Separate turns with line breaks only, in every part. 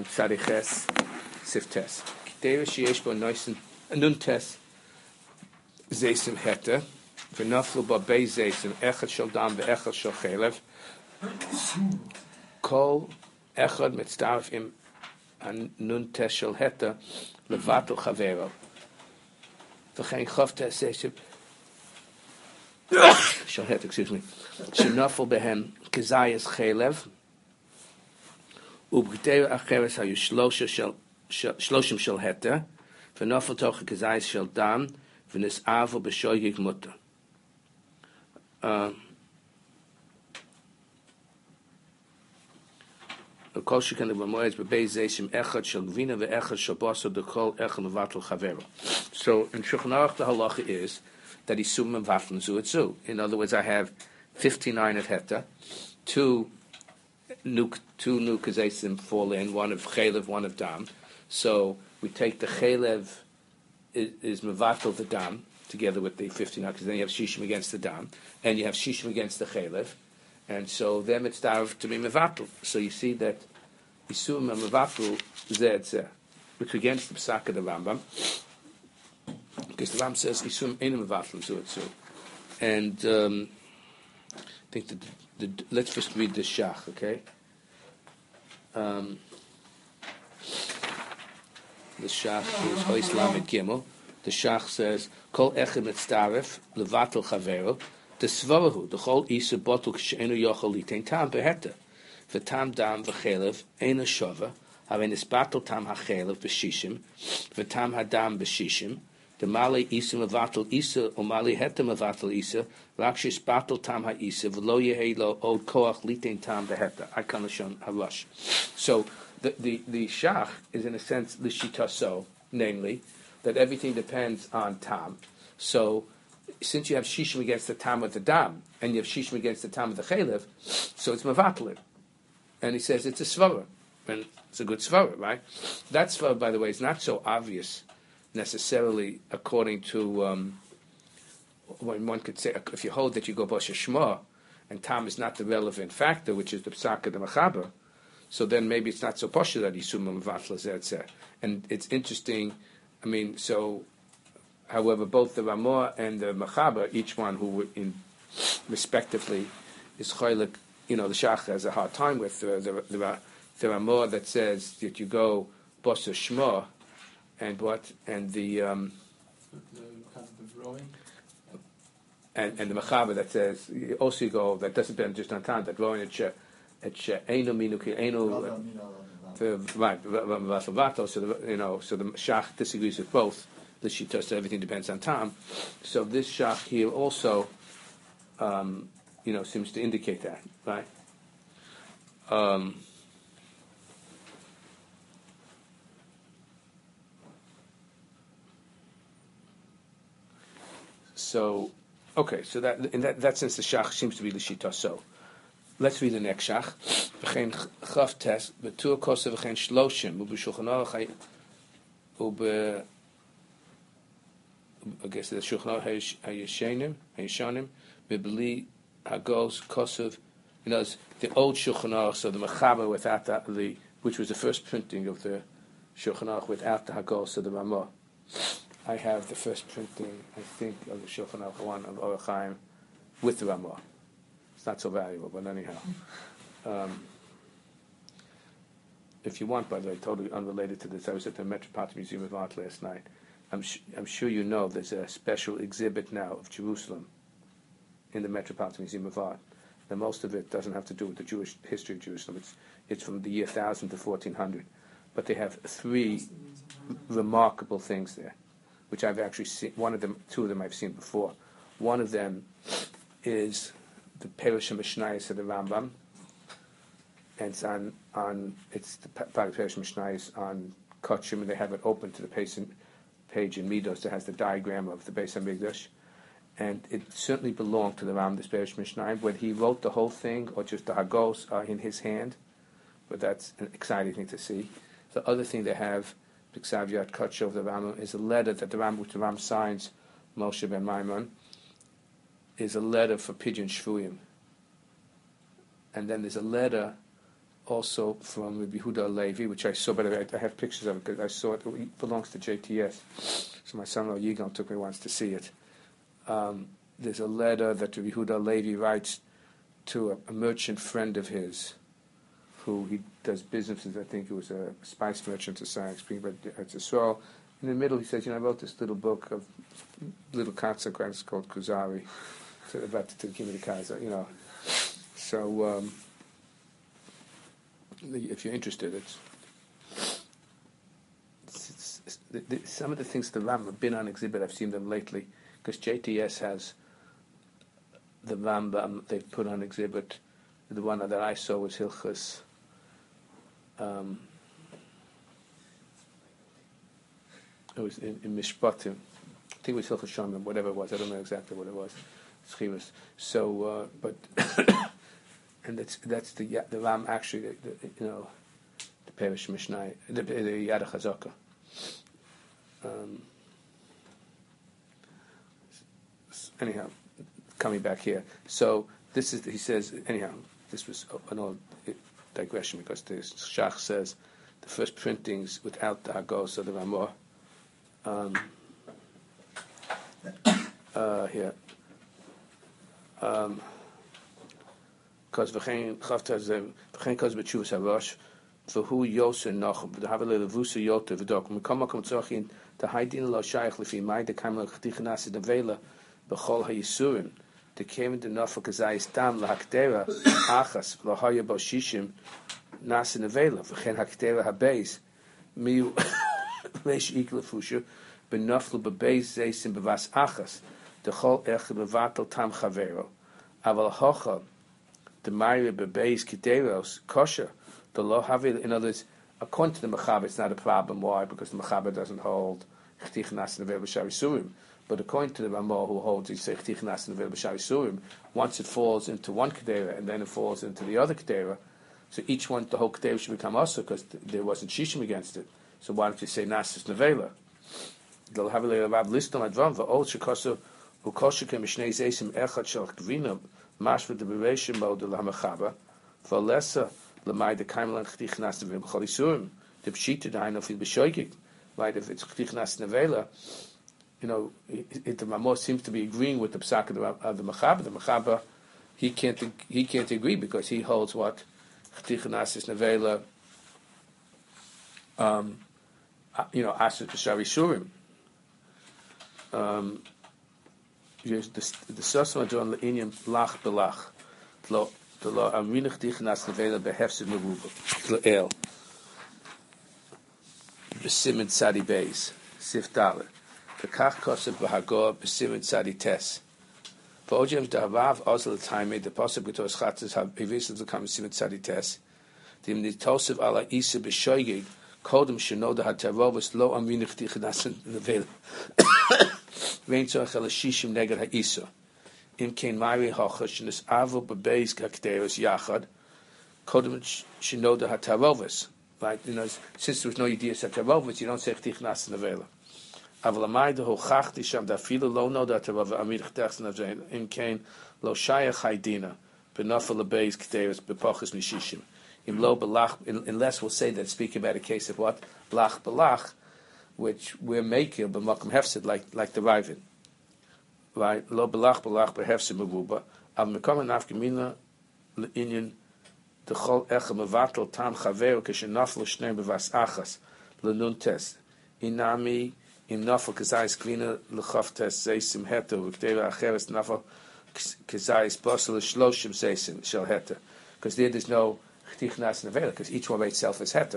on Tzadiches Siftes. Kiteva sheyesh bo nuntes zeisim heta v'naflu bo bei zeisim echad shel dam ve'echad shel chelev kol echad mitzdarf im nuntes shel heta levatel chavero v'chein chavtes zeisim shel heta, excuse me, shenafel behem kezayas chelev ובגתר אחרת היו שלושים של התר, ונופל תוך הכזייס של דם, ונסעבו בשויג מוטה. וכל שכן במועד בבי זה שם אחד של גבינה ואחד של בוסר דכל אחד מבטל חברו. So in Shulchan Aruch the halacha is that isum mevatl zu etzu. In other words, I have 59 of heta, two new kazaysim fall in, one of chelev, one of dam. So we take the chelev is mevatel the dam together with the 59, because then you have shishim against the dam, and you have shishim against the chelev, and so then it's darv to be mevatel. So you see that isum and mevatel zeh, which against the psak of the Rambam, because the Rambam says isum ein mevatel zu, and I think that let's first read the shach, okay? The shach is Hois Lamed Gimel. The shach says, Kol echem etztaref levatel chavero tesvahu the chol isa botul k'she'enu yochel litain tam beheta v'tam dam v'chelev eina shova haven isbatel tam hachelev b'shishim v'tam hadam b'shishim the mali isa mevatel isa or mali heta mevatel isa rakshis batel tam ha'isa v'lo yehi lo od koach litain tam beheta Ikon Lashon Harash. So the shach is in a sense l'shita so, namely that everything depends on tam. So since you have shishim against the tam of the dam and you have shishim against the tam of the chelev, so it's mevatel. And he says it's a svara, and it's a good svara, right? That svara, by the way, is not so obvious necessarily according to when one could say, if you hold that you go Bosher Shema, and tam is not the relevant factor, which is the psak of the Machaber, so then maybe it's not so posh that Yisum Mevatla Zeh. And it's interesting, I mean, so, however, both the Ramah and the Machaber, each one who in respectively is Choylik, the Shach has a hard time with the Ramah that says that you go Bosher Shema, and what, and the and the Machaber that says also you go that doesn't depend just on time that rowing it's eino minuki eino right so so the Shach disagrees with both the Shita, so everything depends on time. So this Shach here also seems to indicate that, right? So okay, so that in that sense the shach seems to be the shita. So let's read the next shach. V'chein chav tes b'tur kosev v'chein shloshim u'b'shulchan aruch I guess the shulchan aruch hayeshanim b'bli hagos kosev. The old shulchan aruch, so the Machaber without the which was the first printing of the shulchan aruch without the hagos of the Ramah. I have the first printing, I think, of the Shulchan Aruch one of Orach Chaim with the Ramah. It's not so valuable, but anyhow. If you want, by the way, totally unrelated to this, I was at the Metropolitan Museum of Art last night. I'm sure you know there's a special exhibit now of Jerusalem in the Metropolitan Museum of Art. And most of it doesn't have to do with the Jewish history of Jerusalem. It's from the year 1000 to 1400. But they have three remarkable things there, which I've actually seen. Two of them I've seen before. One of them is the Perush Mishnayos of the Rambam, and it's it's the Perush Mishnayos on Kotchim, and they have it open to the page in Midos that has the diagram of the Beis Hamikdash, and it certainly belonged to the Rambam, this Perush Mishnayos. Whether he wrote the whole thing or just the Hagos are in his hand, but that's an exciting thing to see. The other thing they have, the Ksaviyat Kotcho of the Rambam, is a letter that the Rambam, which the Rambam signs, Moshe ben Maimon, is a letter for Pidyon Shvuyim. And then there's a letter also from Rabbi Yehuda Levi, which I saw, but I have pictures of it because I saw it. It belongs to JTS. So my son-in-law Yigal took me once to see it. There's a letter that Rabbi Yehuda Levi writes to a merchant friend of his, who he does businesses. I think it was a spice merchant to Sarah Spring, but it's a soil. In the middle, he says, I wrote this little book of little consequences called Kuzari, about the Kimei Kaza, So, if you're interested, some of the things the Ram have been on exhibit. I've seen them lately because JTS has the Rambam they've put on exhibit. The one that I saw was Hilchus. It was in Mishpatim. I think it was Hilchus Shamim, whatever it was. I don't know exactly what it was. Schivas. So, but and that's the Ram actually. The Perish Mishnah, the Yad HaChazaka. Anyhow, coming back here. So this is, he says, anyhow, this was an old digression because the Shach says the first printings without the Hagos of the Ramah. Here. Because v'chein chavta v'chein kos b'tshuvas harosh v'hu yoser noch v'havele levusa yoter v'dok m'kom makom tzorchin the haydin lo shayach lefi mai the kamer chtichanas the vela b'chol hayisurim the came the nofa kazayis dam lahakdera achas lahaya bo shishim nas in the vela v'chein hakdera habeis miu leish iklefusha benoflu bebeis zeisim bevas achas the chol ech bevatel tam chavero aval hocha the Mari bebeis kideros kosher the lo havil. In other words, according to the Mechaber, it's not a problem. Why? Because the Mechaber doesn't hold Chtich Nas Nevel B'Shari Surim. But according to the Ramah, who holds Chtich Nas Nevel B'Shari Surim, once it falls into one Kedera and then it falls into the other Kedera, so each one, the whole Kedera should become Asa because there wasn't Shishim against it. So why don't you say Nas Nevela? They'll have a Rav Listom Advan v'Ol Shekosu Ukosher Kemishnei Zeisim Echad Shel Gvina Mashva the Bereshim Mode the Mechaber v'Lesa. Lamai the Kaimelan Chtich Nas Nevela B'Chol Yisurim the Pshita the Haino Fil B'Shoigig. Right, if it's Chtich Nas Nevela, the Ramah seems to be agreeing with the Psak of the Mechaber. The Mechaber he can't agree because he holds what Chtich Nas Nevela. Asher B'Shari Surim. The Sosma John Le'inyam Lach Belach. The law Aminach Dichnas Nevela Behefsid Meruba L'el B'Simon Tzadi Beis Sif Dalet V'Kach Kosev B'Hagor B'Simon Tzadi Tes V'Ojem D'Havav Ozel L'Taimei the Poseb G'Tos Chatzes have Evisil L'Kam Simon Tzadi Tes Dim Nitosev Ala Isa B'Shoigig Kodem Shenoda HaTarovos Lo Aminach Dichnas Nevela Vein Tzorach El Shishim Neged HaIsa Im kein Mari Hochash in this Avo Bebeis Kakteros Yachad Kodem Shinoda HaTarovos. Right, since there was no idea of Tarovos, you don't say Chtich Nas Nevela. Avlamai the Hochachti Sham da Fila Lo No da Tarovos Amir Chtech Nevela Im kein Lo Shayach Haidina Benofel Bebeis Kakteros Bepochas Mishishim Im Lo Belach. Unless we'll say that speaking about a case of what Lach Belach, which we're making b'makom hefsid like the Raven. Right, lo belach behefsid meruba. Av mekom nafkamina le'inyan dechol echem mevatel tam chaver keshenafel shnei bevas achas lenuntes inami im nafel kezayis kvina lechaftes zeisim heter v'kteva acheres nafel kezayis basel shloshim zeisim shel heter, because there's no chtich nas nevela because each one by itself is heter.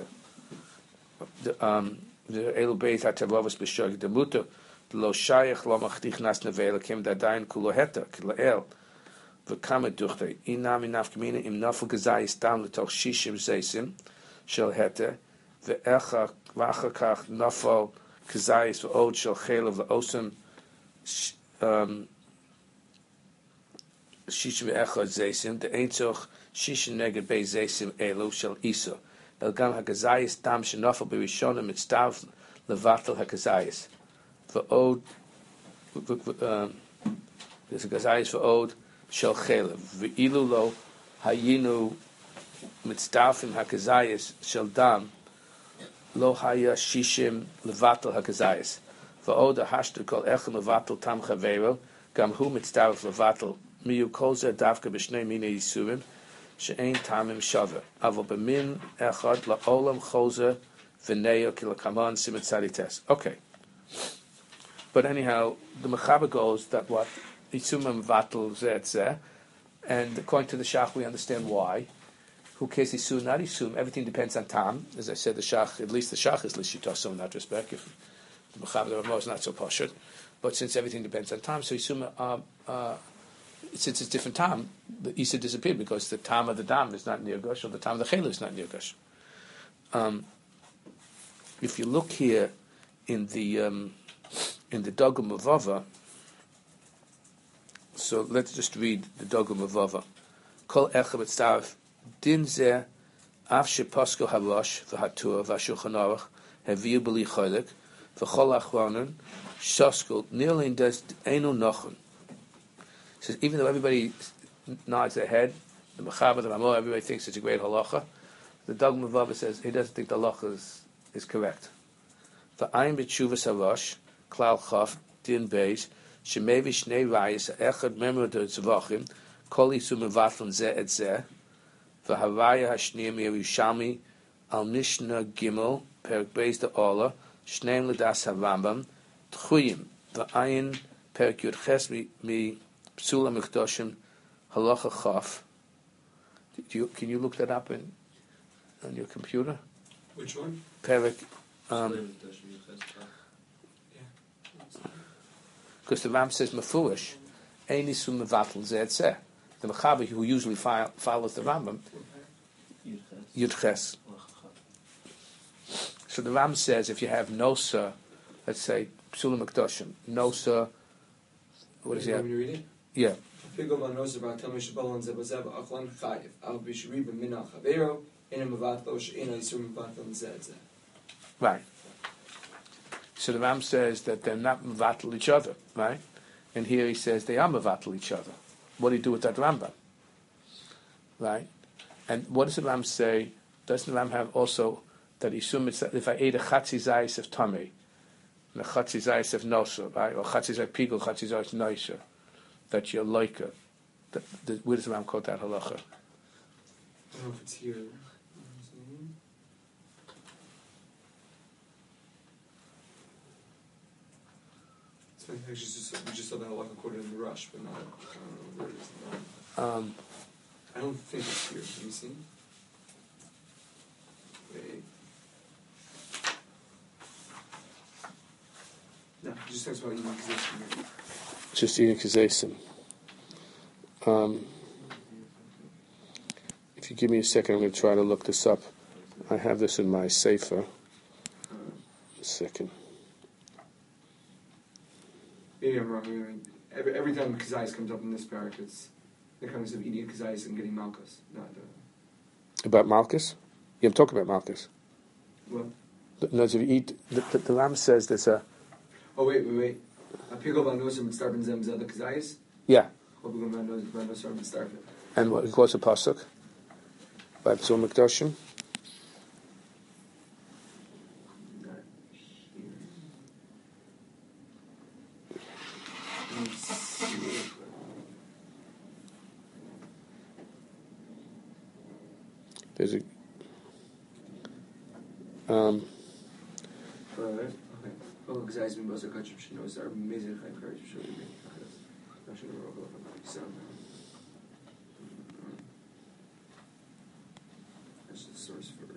The elu beit hatavavos b'shog the muter lo shayach lo machtich nas nevela kem dadayin kulo heter kilael v'kamet duchte inami nafkamina im nafel gezayis tam l'toch shishim zeisim shel heter ve'echa v'achakach nafel kezayis v'od shel chelav l'osem shishim ve'echa zeisim the ein tzorch shishim neged bei zeisim elu shel isa el gam hakazayis tam shenafel b'rishonim mitztav levatel hakazayis v'od there's a kazayis v'od shel chelav v'ilu lo hayinu mitzdarfim hakazayis shel dam lo haya shishim levatel hakazayis va'od hashtu kol echem levatel tam chavero gam hu mitzdarf levatel miyu kol zeh davka b'shnei minei yisurim she'ein tamim shaver avo b'min echad la'olam chozer v'neyo kilakaman simet tzadites. Okay. But anyhow, the Mechaber goes that what Yisumim Vatal Zeh, and according to the Shach, we understand why. Who cares Yisum, not Yisum? Everything depends on Tam. As I said, the Shach, at least the Shach is Lishitaso in that respect. If the Mechaber the Ramo is not so poshut, but since everything depends on Tam, so Yisum, since it's different Tam, the Isa disappeared because the Tam of the Dam is not near Gush, or the Tam of the Chelu is not near Gush. If you look here in the Dogum of Vava, so let's just read the Dogum of Vava. Kol echem etzaref din zeh af shepasko harosh v'hatur v'ashulchan aruch heviu b'li cholik v'chol achronon shoskul nirlin des einu nochon. Says even though everybody nods their head, the Mechaber, the Ramah, everybody thinks it's a great halacha. The Dogum of Vava says he doesn't think the halacha is correct. V'ayin b'tshuvas harosh klal chaf din beis shemevi shnei rayis echad memor de tzvachim kol yisum mevatlon zeh et zeh v'haraya hashniim Yerushalmi al Mishnah Gimel perik beis de Ola shneim ledas harambam tchuyim v'ayin perik yud ches mi psula mikdoshim halacha chaf. Can you look that up on your computer?
Which one?
Perik. Because the Ram says Mefurish, Ein Yisum Mevatel Zeh et Zeh. The Mechaber, who usually follows the Rambam, Yud Ches. So the Ram says if you have Nosa, let's say Psula Mikdoshim, Nosa, what is it?
When you read it?
Yeah. Right. So the Ram says that they're not mevatel each other, right? And here he says they are mevatel each other. What do you do with that Rambam? Right? And what does the Ram say? Doesn't the Ram have also that if I ate a chatzi zayis of tamei, and a chatzi zayis of nosa, right? Or chatzi zayis pigul, chatzi zayis noisa, that you're like a, where does the Ram quote that halacha?
I don't know if it's here. We just saw the halacha quoted in the Rush, but not, I don't know where it is now. I don't think it's here. Can you see? Wait. No, it just talks about eating kazaysim.
Just eating kazaysim. If you give me a second, I'm going to try to look this up. I have this in my sefer. A second.
Maybe I'm wrong. Every time kazayis comes up in this parak, it's the concept of eating kazayis and getting malchus. Not
about malchus? Yeah, I'm talking about malchus.
What?
No, if you eat, the Ram says there's a.
Oh wait. A pigol vanosim starvin zem zeh the kazayis.
Yeah.
And
And what quotes a pasuk by Psul Mikdoshim. There's a
okay. Oh, kazayis bin bozer kachim shnos are amazing chayim courage show me. That's the source for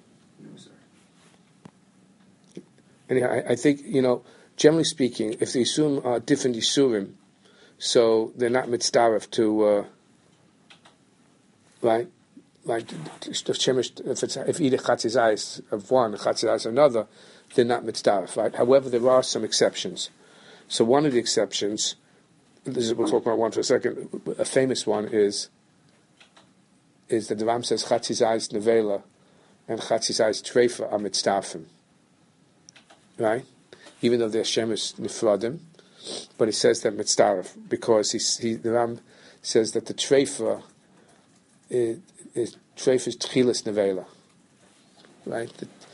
anyhow, I think, generally speaking, if the Yisum are different Yisurim, so they're not mitzdaref to, right? Like, if you eat a chatzizayis of one, a chatzizayis of another, they're not mitzdaref, right? However, there are some exceptions. So one of the exceptions, we'll talk about one for a second, a famous one is that the Ram says chatzizayis nevela and chatzizayis treifa are mitzdarfim. Right? Even though they're shemesh nifradim, but he says that mitzdaref because the Ram says that the treifa is treif is tchilas nevela, right?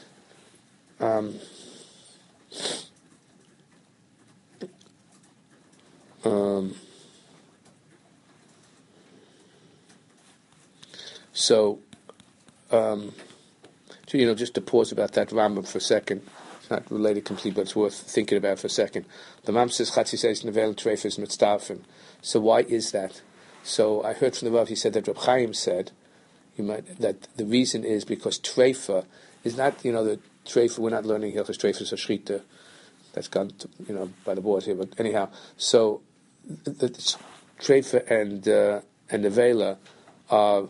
So, just to pause about that Rambam for a second. It's not related completely, but it's worth thinking about for a second. The Rambam says Chatzi says Nevel Treif is mitzdarfim. So why is that? So I heard from the Rav, he said that Reb Chaim said that the reason is because Treifa is not, the Treifa, we're not learning Hilchos Treifa is a Shrita. That's gone, by the boards here, but anyhow. So the Treifa and Nevela are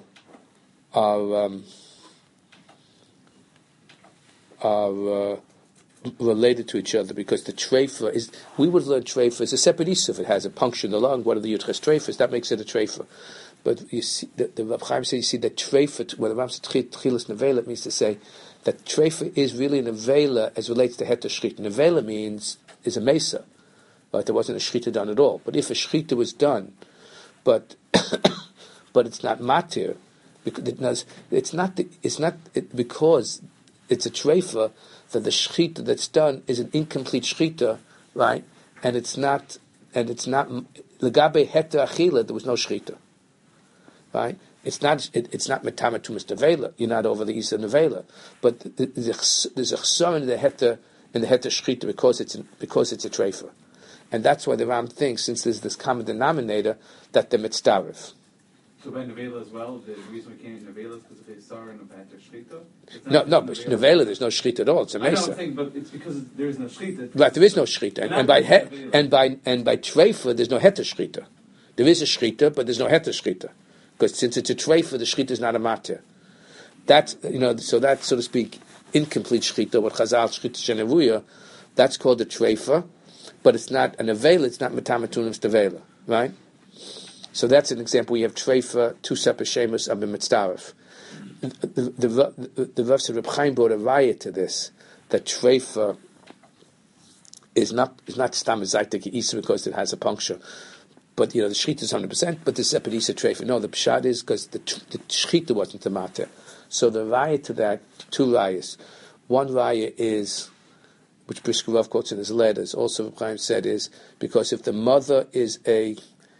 related to each other because the treifa is, we would learn treifa as a separate issue. If it has a puncture in the lung, what are the yutches treifas? That makes it a treifa. But you see, the Rav Chaim says, you see that treifa, when the Rav says tchilas nevela, it means to say that treifa is really an nevela as relates to heter shchita. Nevela is a mesa, but there wasn't a shchita done at all. But if a shchita was done, but it's not matir, because it's not because it's a treifa that the shchita that's done is an incomplete shchita, right? And it's not legabe heta achila. There was no shchita, right? It's not metama tumas nevela. You're not over the isa nevela, but there's a chsar in the heta shchita because it's a treifa, and that's why the Ram thinks, since there's this common denominator, that they're mitzdarif.
So by Nevela as well, the reason we can't eat Nevela is because if it's Sar and Better Shrita?
No, but Nevela, there's no Shrita at all. It's a Mesa.
I know, I'm saying, but it's because there is no Shrita.
Right, there is no Shrita. And by Treifa, there's no Heter Shrita. There is a Shrita, but there's no Heter Shrita. Because since it's a Treifa, the Shrita is not a Matir. That's, so that's, so to speak, incomplete Shrita, what Chazal Shrita Shenevuya, that's called a Treifa, but it's not a Nevela, it's not Metamatunim's Nevela, right? So that's an example. We have treifa, two separate shemus of a mitzdarif. The Rav said Reb Chaim brought a raya to this, that treifa is not stam zaytek isa because it has a puncture, but the shchita is 100%, but the separate isa treifa. No, the pshad is because the shchita wasn't the matter. So the raya to that, two rayas. One raya is, which Brisker Rav quotes in his letters, also Reb Chaim said, is because if the mother is a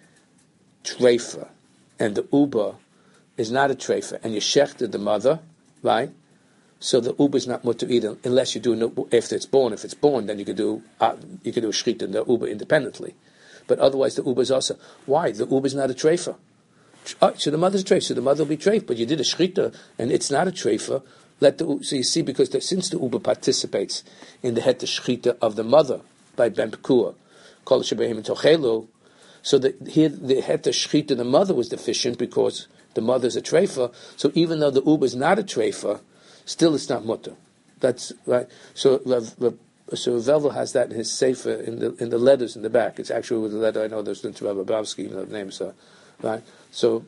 treifa, and the uba is not a treifa, and you shechted the mother, right? So the uba is not mutter either, unless you do after it's born. If it's born, then you could do a shchita in the uba independently. But otherwise, the uba is also. Why? The uba is not a treifa. So the mother's a treifa. So the mother will be treifa. But you did a shchita, and it's not a treifa. So you see, because since the uba participates in the heter shchita of the mother by ben pekua, kol shebehim tochelu. So here the heter shchita, the mother was deficient because the mother's a treifa. So even though the uba is not a treifa, still it's not mutter. That's right. So Velvel has that in his sefer in the letters in the back. It's actually with the letter I know there's into Rabbi Babsky, the names are right. So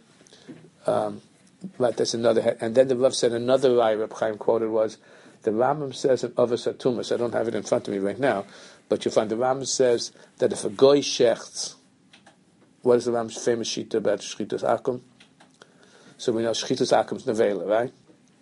right, that's another. And then the Rav said another lie Reb Chaim quoted was the Rambam says in Avos HaTumas. I don't have it in front of me right now, but you'll find the Rambam says that if a goy shechts. What is the Rambam's famous shita about Shchitas Akum? So we know Shchitas Akum is Nevela, right?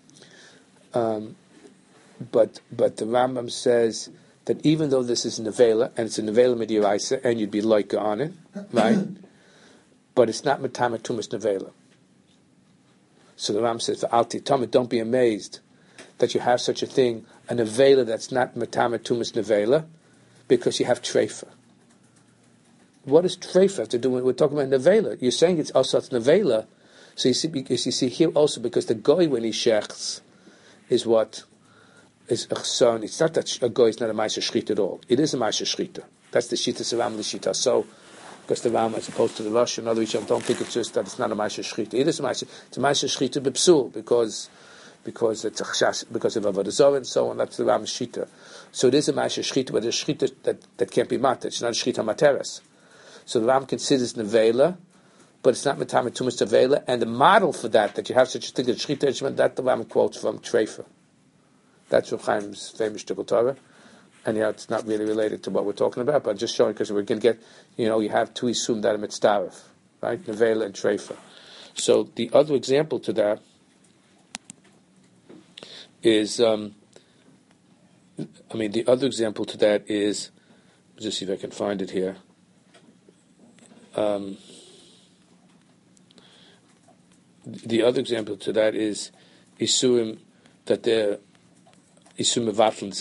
But the Rambam says that even though this is Nevela, and it's a Nevela Midiraisa, and you'd be loika on it, right? But it's not Matama Tumas Nevela. So the Rambam says, Alti Tomit, don't be amazed that you have such a thing, a Nevela that's not Matama Tumas Nevela, because you have Treifa. What does treifa have to do with, we're talking about nevela? You're saying it's also it's nevela. So you see, because you see here also, because the goy when he shechts is what is a chson. It's not that a goy is not a ma'aser shchita at all. It is a ma'aser shchita. That's the shita savam l'shita. So because the Ram, as opposed to the Rosh and other Rishon, don't think it's just that it's not a ma'aser shchita. It is a ma'aser. It's a ma'aser shchita b'psul because it's a chashash, because of avodah zarah and so on. That's the Ram's shita. So it is a ma'aser shchita, but it's a shchita that can't be matter. It's not a shchita materes. So the Ram considers nevela, but it's not metame tumas nevela, and the model for that you have such a thing as shchita, that the Ram quotes from Treifa. That's Reb Chaim's famous Shtickle Torah, and it's not really related to what we're talking about, but I'm just showing because we're going to get, you have two isum that are mitzdarif, right? Nevela and Treifa. So the other example to that is, the other example to that is, just see if I can find it here. The other example to that is Isurim that they're Isurim Mevatlin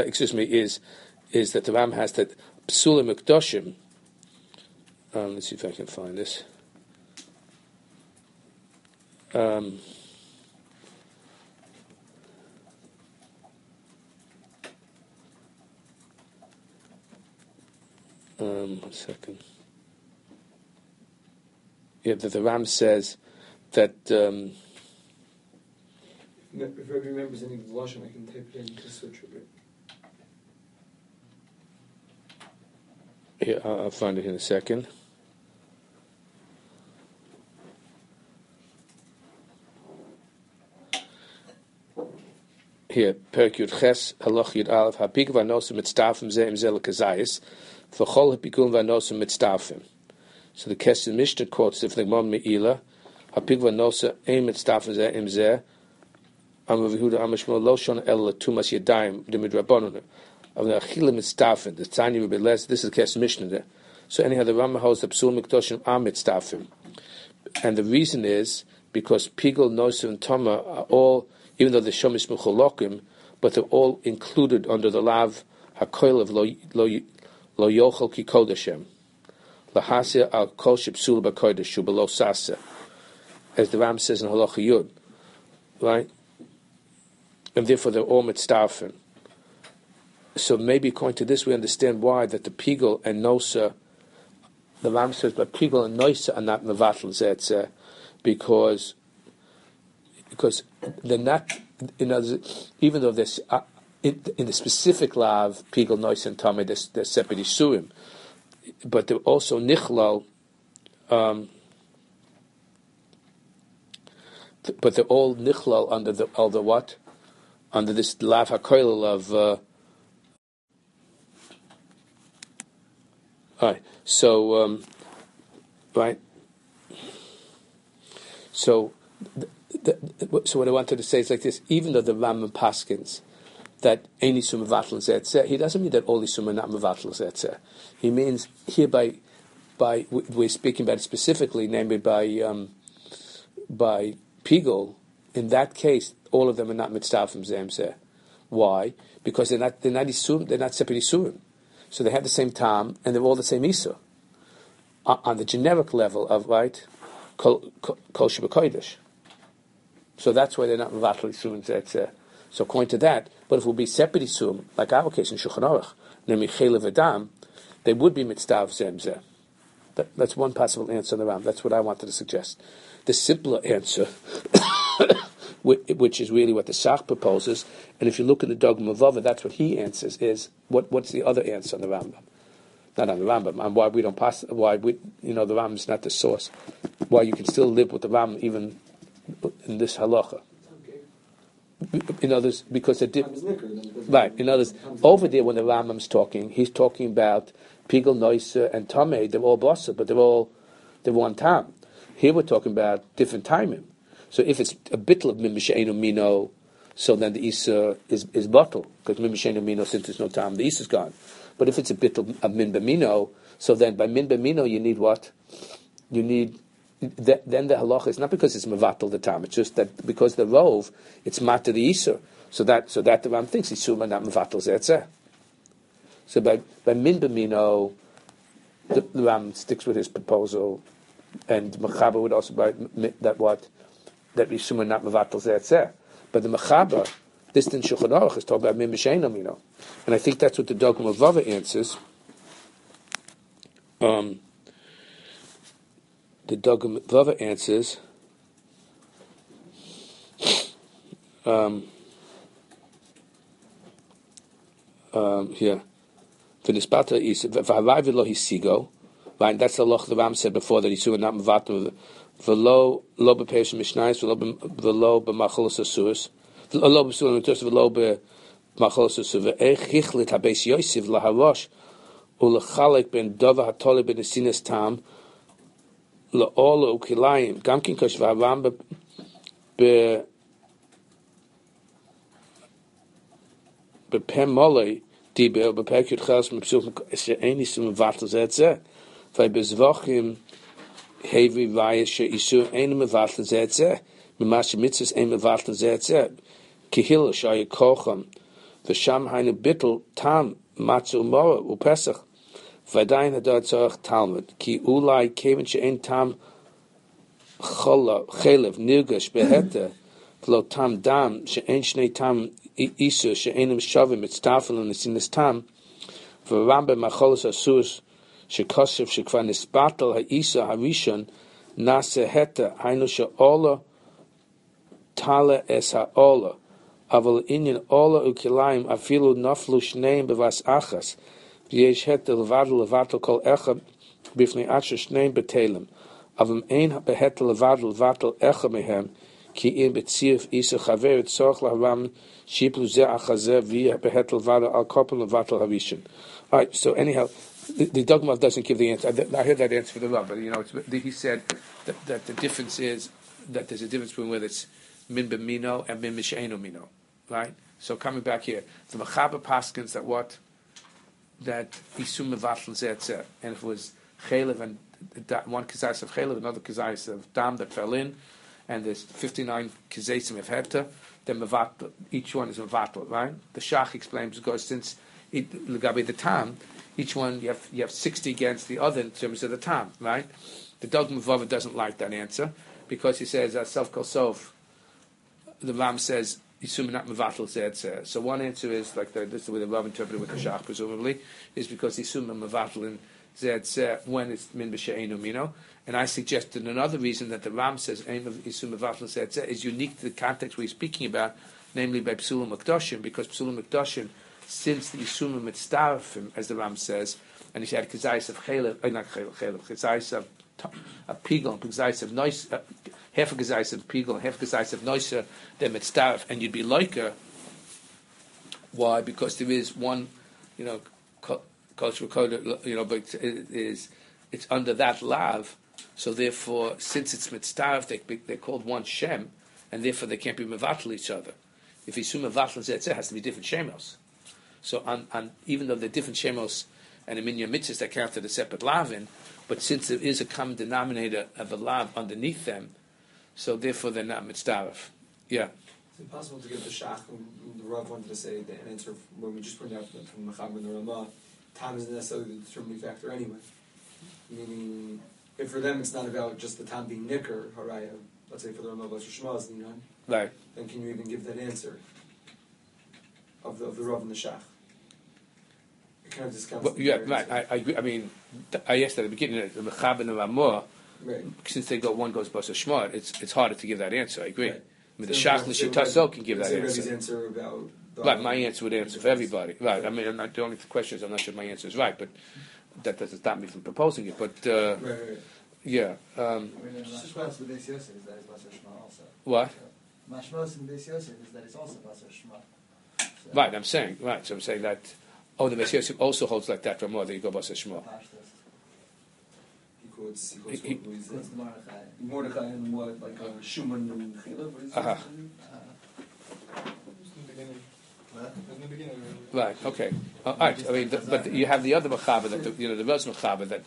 is that the Ram has that Psulim Mikdoshim. Let's see if I can find this. One second. Yeah, that the Ram says that.
If everybody remembers any Lashon, I can type it in to search it.
Here, I'll find it in a second. Here, Perek Yud Ches, Halach Yud Aleph, Hapik v'anosim mitztafim ze im ze lekazayis, v'chol hapikun v'anosim mitztafim. So the Kesed Mishnah quotes if the Gemara Meila, Hapik v'anosa ein mitztafim ze im ze, Amar Yehuda Amar Shmuel lo shon el tumas yadayim d'midrabanan. Of the Achila mitztafim, the Tanya will be less. This is the Kesed Mishnah there. So anyhow, the Rambam holds the Psul Mikdoshim are mitztafim, and the reason is because Pigul, Nosa, and Toma are all, even though they're Shomis Mecholokim, but they're all included under the Lav HaKoil of Lo Yochel Ki Kodeshem. Lahasya al Kol Shepsul B'Kodesh Below Sasa, as the Ram says in Halacha Yud, right? And therefore they're all mitztafim. So maybe according to this we understand why that the Pigul and Nosa, the Ram says, but Pigul and Nosa are not Mevatl Zetzeh, because they're not, even though they're in the specific lav, Pigul, Nois, and Tameh, they're separate isurim, but they're also nichlal, but they're all nichlal under the what? Under this lav hakoil of. Right. So, right. So. So what I wanted to say is like this: even though the Rambam paskins that any sum mevatl zetzeh, he doesn't mean that all these sum are not mevatl zetzeh. He means here by we're speaking about it specifically, namely by Pigul. In that case, all of them are not mitzvahim zemzeh. Why? Because they're not isum, they're not separate isurim. So they have the same tam and they're all the same isur. On the generic level of right, kol shebekodesh. So that's why they're not mevatl isurim zetzeh. So according to that, but if it would be separate isurim, like our case in Shulchan Aruch, namely chelev adam, they would be mitzvah zemzeh. That's one possible answer on the Ram. That's what I wanted to suggest. The simpler answer, which is really what the Sach proposes, and if you look at the Dogma of Vava, that's what he answers, is what's the other answer on the Rambam? Not on the Rambam, on why we don't pass, the Rambam is not the source. Why you can still live with the Rambam even in this halacha. In others, because it did. Right, in others, over there when the Rambam's talking, he's talking about Pigul, Noisa, and Tameh. They're all bossa, but they're one tam. Here we're talking about different timing. So if it's a bittul of min b'she'enu mino, so then the isa is bottle, because min b'she'enu mino, since there's no time, the isa is gone. But if it's a bittul of min b'mino, so then by min b'mino you need what? You need then the halacha is not because it's mevatel the time. It's just that because the rov, it's matter the isa. So that the Ram thinks isuma not mevatel zetzeh. So by min b'mino, the Ram sticks with his proposal, and Mechaber would also buy that isuma not mevatel zetzeh. But the Mechaber, this in Shulchan Aruch is talking about min b'she'enu mino, and I think that's what the Dogma of Vava answers. The Dogma of Vava answers. Here. V'nispata is v'haravi lo hisigo. Right, that's the loch the Ram said before that Yisur not mevatel v'lo lo b'peish mishnayis v'lo b'macholos asuros v'lo b'sulam mitos v'lo b'macholos asuros v'ech hichlit habeis Yosef laharosh u'lechalek ben dova hatoli ben esinas tam la'olo u'kilayim gamkin kosh v'haram bepem molei diber bepek yud chas mepsuch she'eni sum vatel zetze vay bezvachim heavy vaya she'isu eni mevatel zetze mimash mitzvos eni mevatel zetze kihil shay kocham v'sham hayne bittel tam matzu mora upesach v'dayin hadar tzarach talmud ki ulai keven she'en tam chalev nirgash beheta v'lo tam dam she'en shnei tam isu she'enim shavim mitztafel and sinas tam v'rambe macholos asus shekoshev shekvar nisbatel ha'isa harishon nase heta hainu she'ola tala es ha'ola aval inyan ola ukilayim afilu naflu shneim bevas achas v'yesh heta levatel kol echad bifnei atsha shneim betelem avim ein beheta levatel echad mehem ki in betzirf isa chaver tzorch laharam shiplu ze achazer v'yeh beheta levatel al kopel levatel havishin. All right, so anyhow, the Dogma doesn't give the answer. I heard that answer for the Rav, but he said that the difference is that there's a difference between whether it's min b'mino and min b'she'eno mino, right? So coming back here, the Mechaber paskins that isum mevatl ze'etzer, and if it was chaylev and one kizayis of chaylev, another kizayis of dam that fell in, and there's 59 kizayim of heta, then mevatl, each one is mevatl, right? The Shach explains because since legabe the tam, each one you have 60 against the other in terms of the tam, right? The Dogma Vava doesn't like that answer because he says self kol sof. The Ram says Yisum not mevatel ze'etzer. So one answer is like this is the way the Rav interpreted with the Shach presumably is because Yisum mevatel in ze'etzer when it's min b'she'enu mino. And I suggested another reason that the Ram says aim of Yisum mevatel ze'etzer is unique to the context we're speaking about, namely by Psulim Mikdashim, because Psulim Mikdashim, since the Yisum mitzdarfim, as the Ram says, and he had kizayis of chaylev, not chaylev, kizayis of pigel, kizayis of noise, half a kizayis of pigel, half a kizayis of noiser, then mitzdarf, and you'd be liker. Why? Because there is one, cultural code, but it's under that lav. So therefore, since it's mitzdarf, they're called one shem, and therefore they can't be mevatel each other. If Yisum mevatel ze'etzer, it has to be different shemos. So on even though they're different shemos and in minyan mitzvahs that counted a separate lavin, but since there is a common denominator of a lav underneath them, so therefore they're not mitzdaref. Yeah.
Is it possible to give the Shach, the Rav wanted to say the answer when we just pointed out from Mechaber and the Ramah, time isn't necessarily the determining factor anyway. Meaning, if for them it's not about just the time being nicker, haraya, let's say for the Ramah, Shema is none,
right?
Then can you even give that answer of the Rav and the Shach? It kind of discounts.
Well, yeah, right. I agree. I mean, I asked at the beginning the Mechaber and the Ramah. Right. Since one goes Basa Shema, it's harder to give that answer. I agree.
Right.
I mean, the Shach and the Shitaso can give that answer.
About
right, my answer would answer for everybody. Right. I mean, the only question is I'm not sure my answer is right, but that doesn't stop me from proposing it. But yeah. What?
Mashmos in Beis Yosef is that it's also Basa Shema.
Right, I'm saying right. So I'm saying that. Oh, the Beis Yosef also holds like that for more. That you go Basa Shema.
He quotes Mordechai and what, like Shuman and Chilov?
Right, okay. All right, I mean, but you have the other Mechaber, that the Rosh Mechaber, that,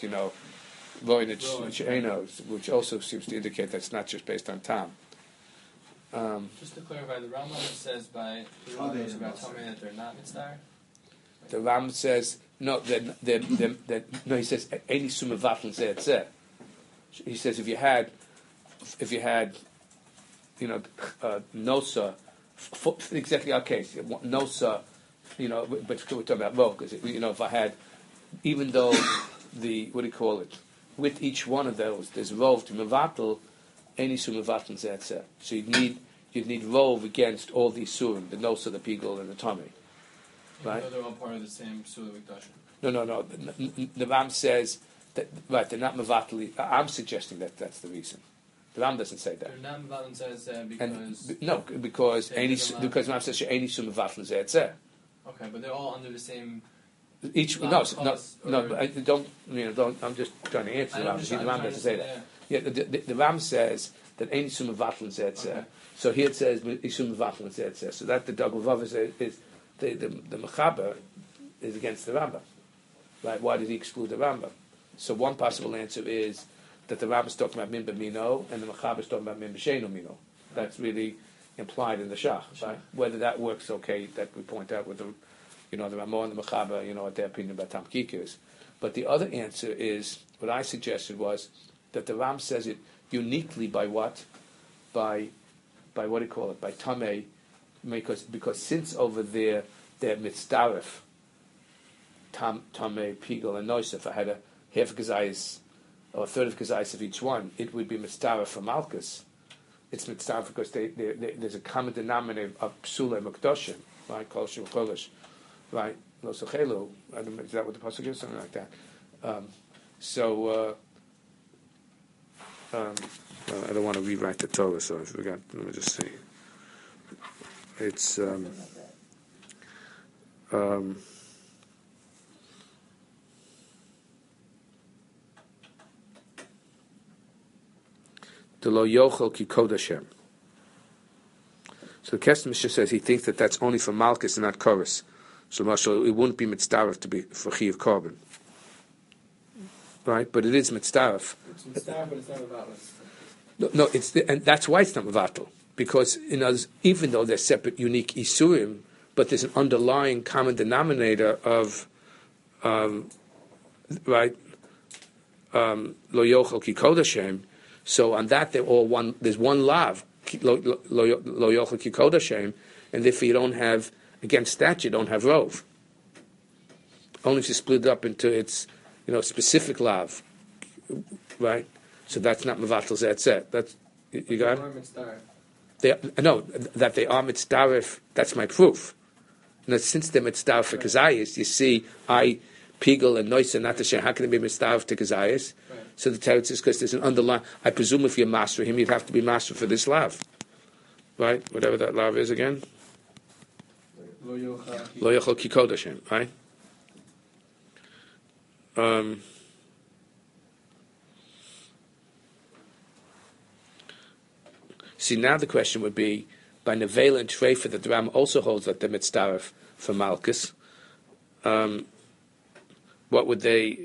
Voynich, which also seems to indicate that it's not just based on time.
Just to clarify, the Rambam says by the Rambam about Tomei that they're not mitzvah.
The Ram says no. No, he says any summa vatl ze'etzeh. He says if you had, nosa, exactly our case, nosa, but we're talking about rov, because if I had, even though with each one of those there's rov to mevatl, any summa vatl ze'etzeh. So you'd need rov against all these surim, the nosa, the pigel, and the tummy. Right?
They're all part of the same Sula Mikdashim.
No. The Ram says that they're not mevatli. I'm suggesting that that's the reason. The Ram doesn't say that.
They're not mevatli says
because because Ram says any sum mevatli ze'etzeh.
Okay, but they're all under the same.
Each no. Don't. I'm just trying to answer the Ram. The Ram doesn't say that. Yeah, the Ram says that any sum mevatli ze'etzeh. So here it says isum mevatli ze'etzeh. So that the Dogma Vav is the Mechaber is against the Rambam. Right? Why did he exclude the Rambam? So one possible answer is that the Rambam is talking about Min B'Mino and the Mechaber is talking about Min B'Sheinu Mino. That's really implied in the Shach, right? Whether that works, okay, that we point out with the Ramah and the Mechaber, what their opinion about Tam Kik is. But the other answer is, what I suggested was, that the Ram says it uniquely by what? By what do you call it? By Tameh, because since over there, they're Mitzdaref, Tameh, Pigel, and Nosef, I had a half a Gazayas, or a third of Gazayas of each one, it would be Mitzdaref for Malchus. It's Mitzdaref because there's a common denominator of Psula and Mekdoshim, right? Kol Shem Cholish, right? Lo Sochelu, is that what the Pasuk is? Something like that. I don't want to rewrite the Torah, so I forgot. Let me just see. It's the Lo Yochel Ki Kodashem. So the Kesef Mishnah says he thinks that that's only for Malchus and not Chorus. So Marshal, it wouldn't be Mitzdaref to be for Chiyav Korban. Right? But it is Mitzdaref.
It's Mitzdaref, but it's not about us.
No, and that's why it's not Mavatal. Because even though they're separate, unique Isurim, but there's an underlying common denominator of, Lo Yochel Ki Kodashem. So on that, they're all one. There's one lav, Lo Yochel Ki Kodashem, and if you don't have, against that, you don't have rov. Only if you split it up into its, specific lav, right? So that's not Mavatal Zetzet. That's you got it. That they are Mitzdaref. That's my proof. Now, since they're Mitzdaref for Kazayas, you see, Pigel and Noisa not to share. How can they be Mitzdaref to Kazayas? Right. So the teretz is because there's an underlying. I presume if you're master him, you'd have to be master for this lav, right? Whatever that lav is again. Lo Yochel Ki Kodashem, right? See, now the question would be, by Nevela and Treifa, the Ram also holds that they're Mitzdaref for Malchus. What would they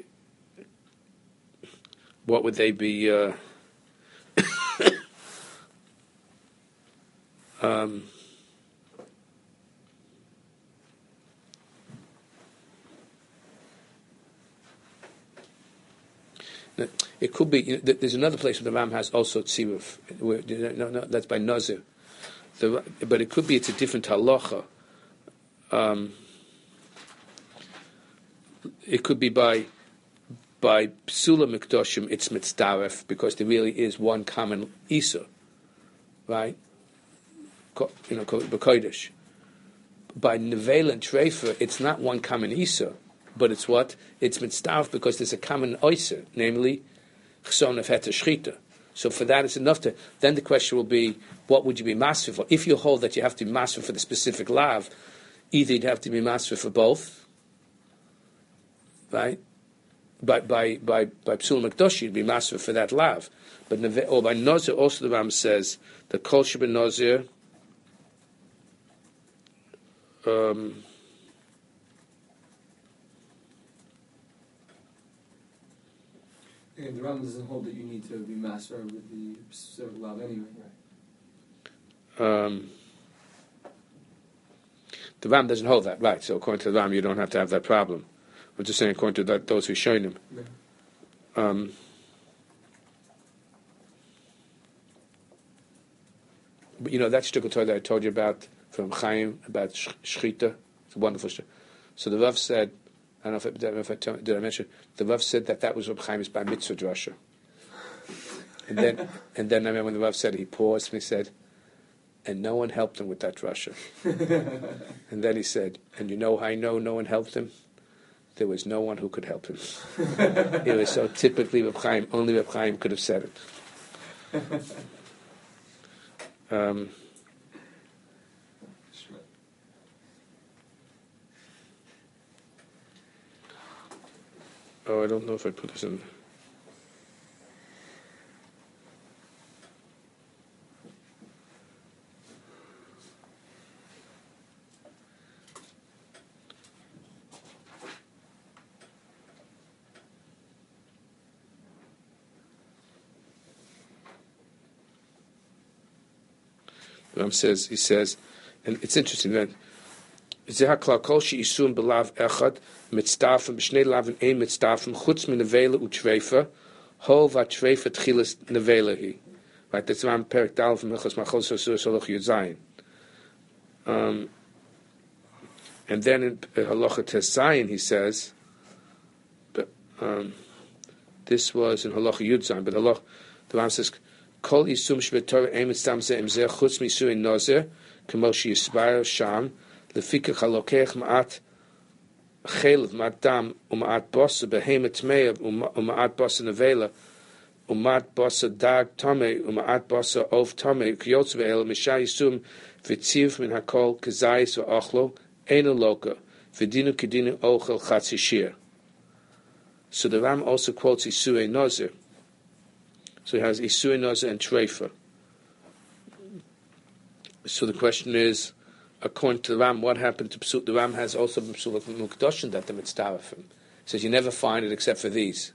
be? It could be. There's another place where the Ram has also tziruf. No, that's by Nazir. But it could be it's a different halacha. It could be by psula mikdoshim. It's mitzdaref because there really is one common isa, right? B'kodesh. By nevela and treifa, it's not one common isa, but it's what? It's mitzdaref because there's a common isa, namely chson of heta shchita. So for that, it's enough to. Then the question will be, what would you be master for? If you hold that you have to be master for the specific lav, either you'd have to be master for both, right? By psul makdosh, you'd be master for that lav. But or by Nazir, also the Ram says the kol sheben Nazir.
And the Ram doesn't hold that you need to be master with the specific lav anyway.
The Ram doesn't hold that, right? So according to the Ram, you don't have to have that problem. I'm just saying, according to those who shown him. Yeah. But that shtickle Torah that I told you about from Chaim about shchita, it's a wonderful shtickle. So the Rav said, I don't know if did I mention, the Rav said that was Rav Chaim's bar mitzvah drasha. And then I remember when the Rav said it, he paused and he said, and no one helped him with that drasha. And then he said, and I know no one helped him. There was no one who could help him. It was so typically Rav Chaim. Only Rav Chaim could have said it. I don't know if I put this in. Ram says, and it's interesting that Zehakla kol she'isum belav echad mitzdarfim b'shnei lavin ein mitzdarfim chutz min nevela u'treifa hol v'treifa tchilas nevela hi. Right, that's Ram Perik Dal from Hilchos Machos Asur Shalach Yud Zayin. And then in Halacha Tes Zayin he says, this was in Halacha Yud Zayin, but the Ram says, Kol isum shbetorah ein mitzdarfim ze im zeh chutz misui nozer k'mo she'yisbar sham lefika chalokech ma'at chelev ma'at dam u'ma'at bosa behemet me'av u'ma'at bosa nevela u'ma'at bosa dag tomei u'ma'at bosa ov tomei k'yotz ve'el misha yisum v'tziv min hakol k'zayis v'ochlo eino loka v'dinu k'dinu ochel chatzi shir. So the Ram also quotes Isui Nozer. So he has Isui Nozer and Treifa. So the question is, according to the Ram, what happened to Psul? The Ram has also Psul Mukdoshin that the mitzdarafim. He says you never find it except for these.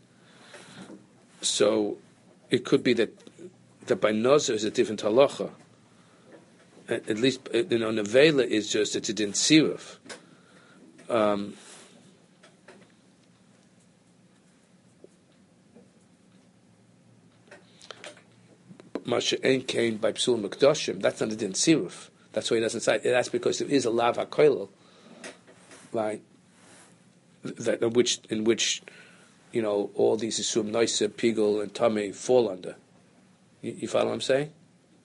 So it could be that by Nozer is a different halacha. At least, Nevela is just it's a din siruf. Masha Ein came by Psul Mukdoshim. That's not a din siruf. That's why he doesn't cite. That's because there is a lav hakoilel, right? That in which all these isum noisa, pigul, and tamei fall under. You follow what I'm saying?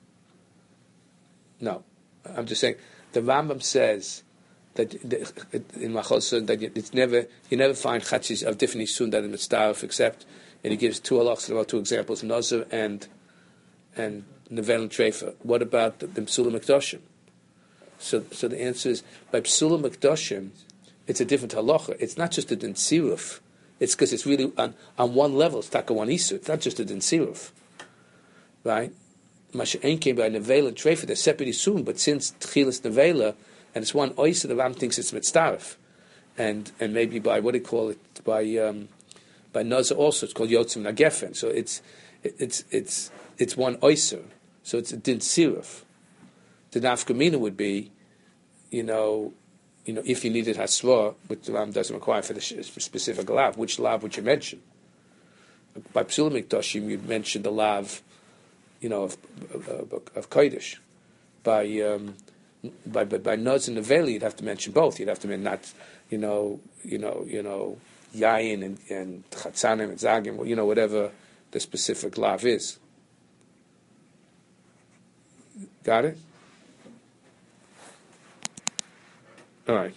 No, I'm just saying the Rambam says that in Machos that it's never you never find chatzis of different isum that in mitzdarif except, and he gives two halachas about two examples, Nazir and Nevel and Treifa. What about the Psula Mikdoshim? So the answer is by Psula Mikdoshim, it's a different halacha. It's not just a din siruf. It's because it's really on one level. It's taka one isu. It's not just a din siruf, right? Masha'en came by Nevel and Treifa. They're separate isum, but since Tchilas Nevela and it's one oisa, the Ram thinks it's mitzdarif, and maybe by what do you call it by Nazar also it's called Yotzim Nagefen. So it's one oiser, so it's a din siruf. The nafkamina would be, if you needed hasra, which the Ram doesn't require for the specific lav, which lav would you mention? By Psula Mikdoshim, you'd mention the lav, of kodesh. By Nuz and Neveli, you'd have to mention both. You'd have to mention not, yayin and chatzanim and zagim, whatever the specific lav is. Got it? All right.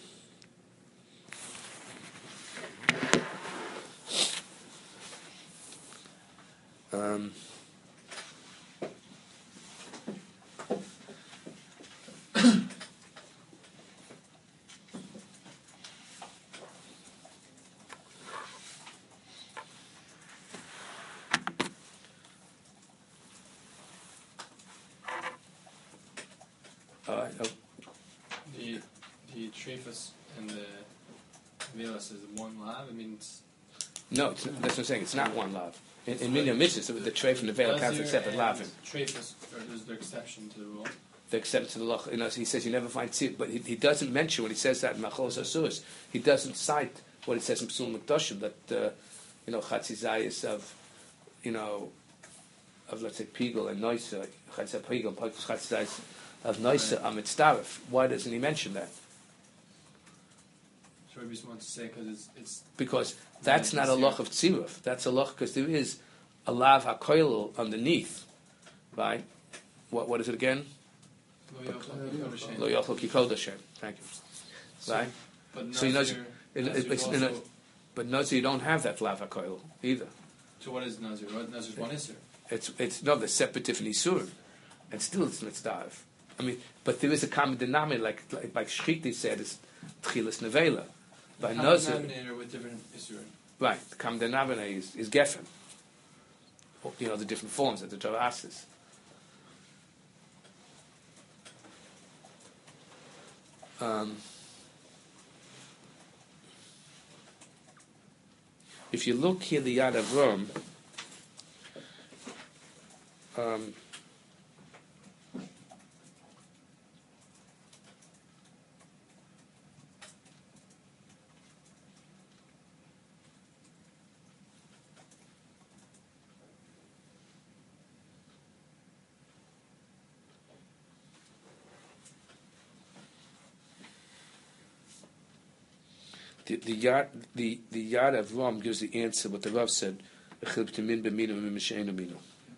The Treifas and the Velas is one lav.
No, that's what I'm saying. It's not one lav. In Minyan Mitzvahs, the Treif and the Veil counts as separate lavim.
Treifas, or is there exception to the rule?
The exception to the law. He says you never find tzir, but he doesn't mention when he says that in Machos Asuris. He doesn't cite what it says in Psul Mikdoshim that chatzizayis of let's say pigul and noisa, chatzizayis pigul, chatzizayis of noisa mitzdarif. Why doesn't he mention that?
So Rabbi wants to say
because that's not a loch of tziruf. That's a loch because there is a lav hakoilel underneath, right? What is it again? Lo yochel ki kodashem. Thank you. Right. But Nazir you don't have that lav hakoilel either.
So what is Nazir? Nazir's one iser.
It's no, they're separate different isurim, and still it's mitzdarif. But there is a common denominator, like Shchiti said, is tchilas nevela. By Nazir,
denominator with different isurim.
Right, the common denominator is geffen. The different forms that the Torah asks. If you look here, the Yad Avram, The Yad Avram gives the answer what the Rav said. Min b'minu min m'she'enu minu.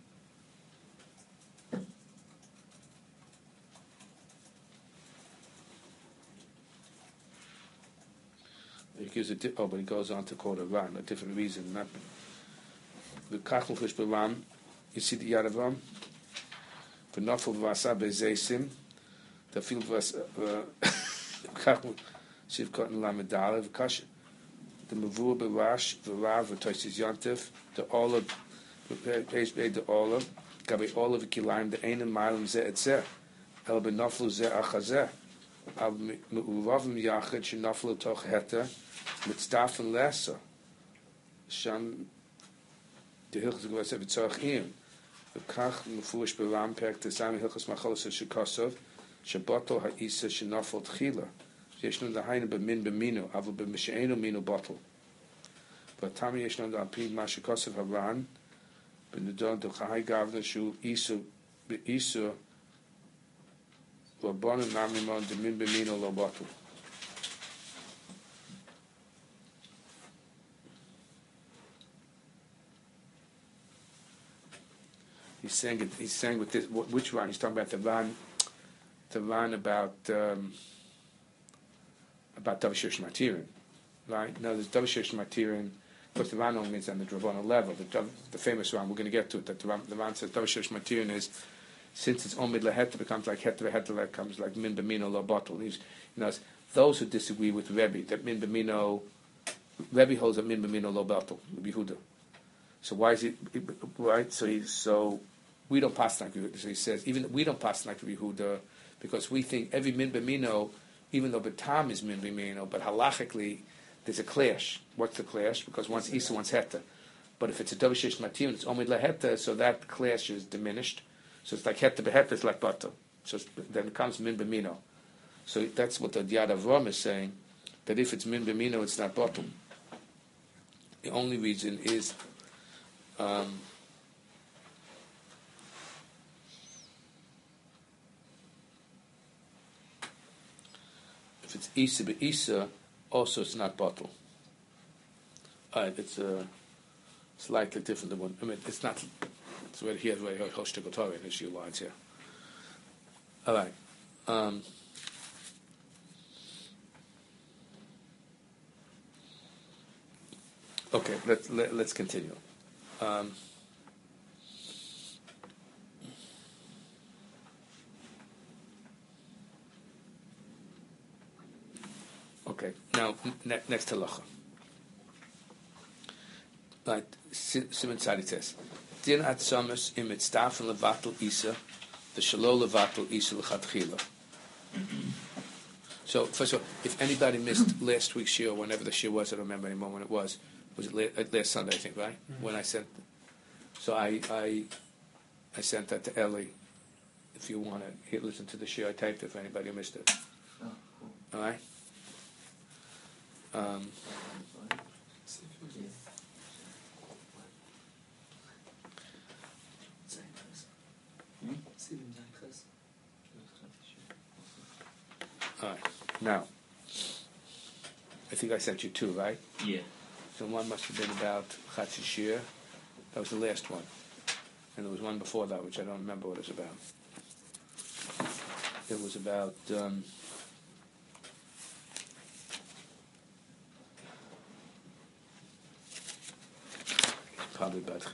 He gives but he goes on to quote a Ran, a different reason. Not the Kachel Chush B'Ram. You see the Yad Avram. V'nofel v'asa b'zeisim. The field was Kachel Shiv Kotten Lamedale v'Kash. The Mavur B'Rash v'Rav v'Toisis Yontif. The Olav Peish Beid the Olav. Gabi Olav v'Kilayim the Einen Mailim Zeh Etzeh. El B'Noflu Zeh Achazeh. Al Me'uravim Yachid Shenoflu Toch Heter. Mitzdafen Lesser. Sham the Hilchos Gevaseh v'Tzorach Iyim. V'Kach Mefurish B'Ram Perk Tesami Hilchos Macholos Shekosov. Shabato Ha'isa Shenofel Tchila. Yeshnon Lahaina B'Min B'Minu. Avu B'Mishe'enu Minu Bottle. V'Tami Yeshnon Alpi Mashekosov Haran. B'Nedon D'Chahai Gavna Shu Isu B'isu. V'Bonim Namimon D'Min B'Minu Lo Bottle. He's saying with this, which Ran? He's talking about the Ran about Davashish Matirin, right? No, there's Davashish Matirin. Of course, the Ran only means on the Dravona level. The famous Ran, we're going to get to it. That the Ran says Davashish Matirin is, since it's Omid Leheta becomes like Heter Heter becomes like Min B'Mino Lo Bottle. Those who disagree with Rebbe that Min B'Mino, Rebbe holds that Min B'Mino Lo Bottle, Yehuda. So why is it right? So we don't pass like Yehuda. So he says even we don't pass like Yehuda because we think every Min B'Mino, even though B'Tam is Min B'Mino, but halachically there's a clash. What's the clash? Because one's Isa, one's Heta. But if it's a Davashish Matir, it's Omid Leheta, so that clash is diminished. So it's like Heta B'Heta, it's like Bata. So then it comes Min B'Mino. So that's what the Yad Avram is saying, that if it's Min B'Mino, it's not Bata. The only reason is if it's Isa B'Isa, also it's not bottle. It's slightly different than one. I mean, it's not. It's where he has very Hoshtigotori in issue lines here. All right. Okay, let's continue. Okay, now next halacha. Right, Simon Tzadi says, Din atzamus im mitzdafen levatel isa, the shalol levatel isa lechatchila. So, first of all, if anybody missed last week's shiur, whenever the shiur was, I don't remember anymore when it was it last Sunday, I think, right? Mm-hmm. When I sent, so I sent that to Ellie. If you want to listen to the shiur, I typed it for anybody who missed it.
Oh, cool.
All right. All right. Now, I think I sent you two, right?
Yeah.
So one must have been about Chatzi Shir. That was the last one. And there was one before that, which I don't remember what it was about. It was about... probably about...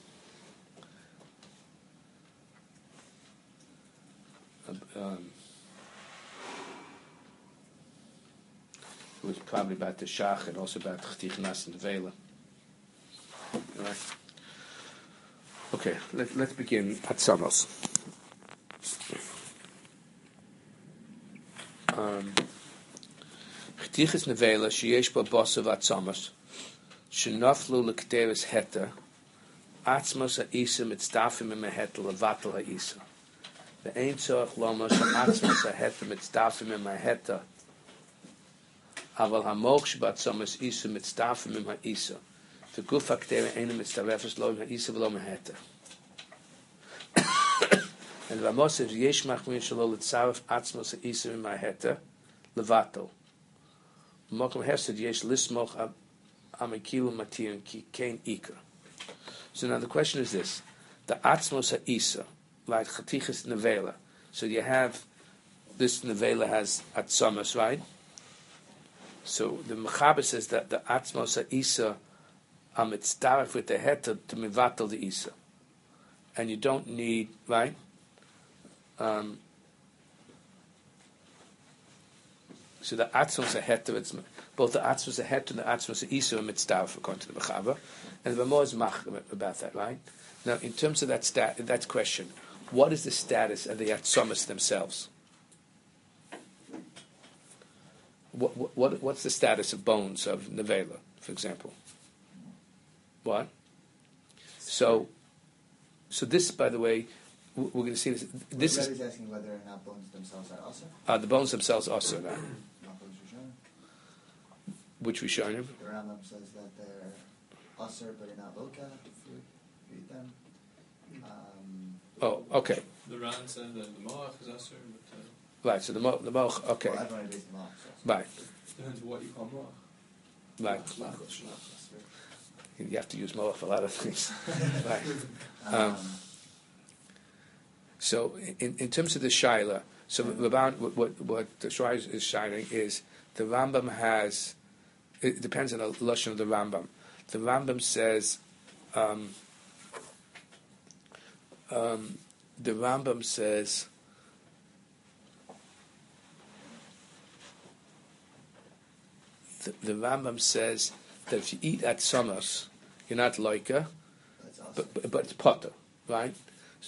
it was probably about the Shach and also about Chtichnas and the Vela. All right. Okay, let's begin at Samos. Chtichas Nevela sheyesh ba bosav at Samos shenaflu lekteres heter atzmos ha'isa mitzdafim im heter levatel ha'isa ve'ein tzorach lomos atzmos ha'heter mitzdafim im heter aval hamoch shbat Samos isa mitzdafim im ha'isa v'guf ha'ktere einu mitzdarefes lo im ha'isa v'lo im heter and Ramosev yesh machmin shelo letzaref atzmos ha'isa im heter levatel Mokum Hesed Yesh Lismoch Amikil Matir Ki Kain Ikar. So now the question is this: the Atzmos Ha'isa, right? Chatichas Nevela. So you have this Nevela has Atzamas, right? So the Mechaber says that the Atzmos Ha'isa Amitzdaref with the heter to Mivatal the Isa, and you don't need, right? So the Atzmos Ha'heter, it's both the Atzmos Ha'heter and the Atzmos Ha'isa are Mitzdaref according to the Mechaber, and the Ramah is mach about that, right? Now, in terms of that question, what is the status of the Atzamas themselves? What's the status of bones of Nevela, for example? What? So this, by the way, we're going to see this. This
is asking whether or not bones themselves are also.
The bones themselves also now. Which we show him.
The Rambam says that they're usher, but you're not loka to eat them.
Oh, okay.
The Ran said that the moach is usher, but
right. So the moach, okay.
Well, everyone agrees the moach.
Right.
Depends what you call moach.
Right. You have to use moach for a lot of things. Right. So in terms of the shaila, so what the shaila is shining is the Rambam has. It depends on the lashon of the Rambam. The Rambam says. The Rambam says. The Rambam says that if you eat at summers, you're not loika, but it's potter, right?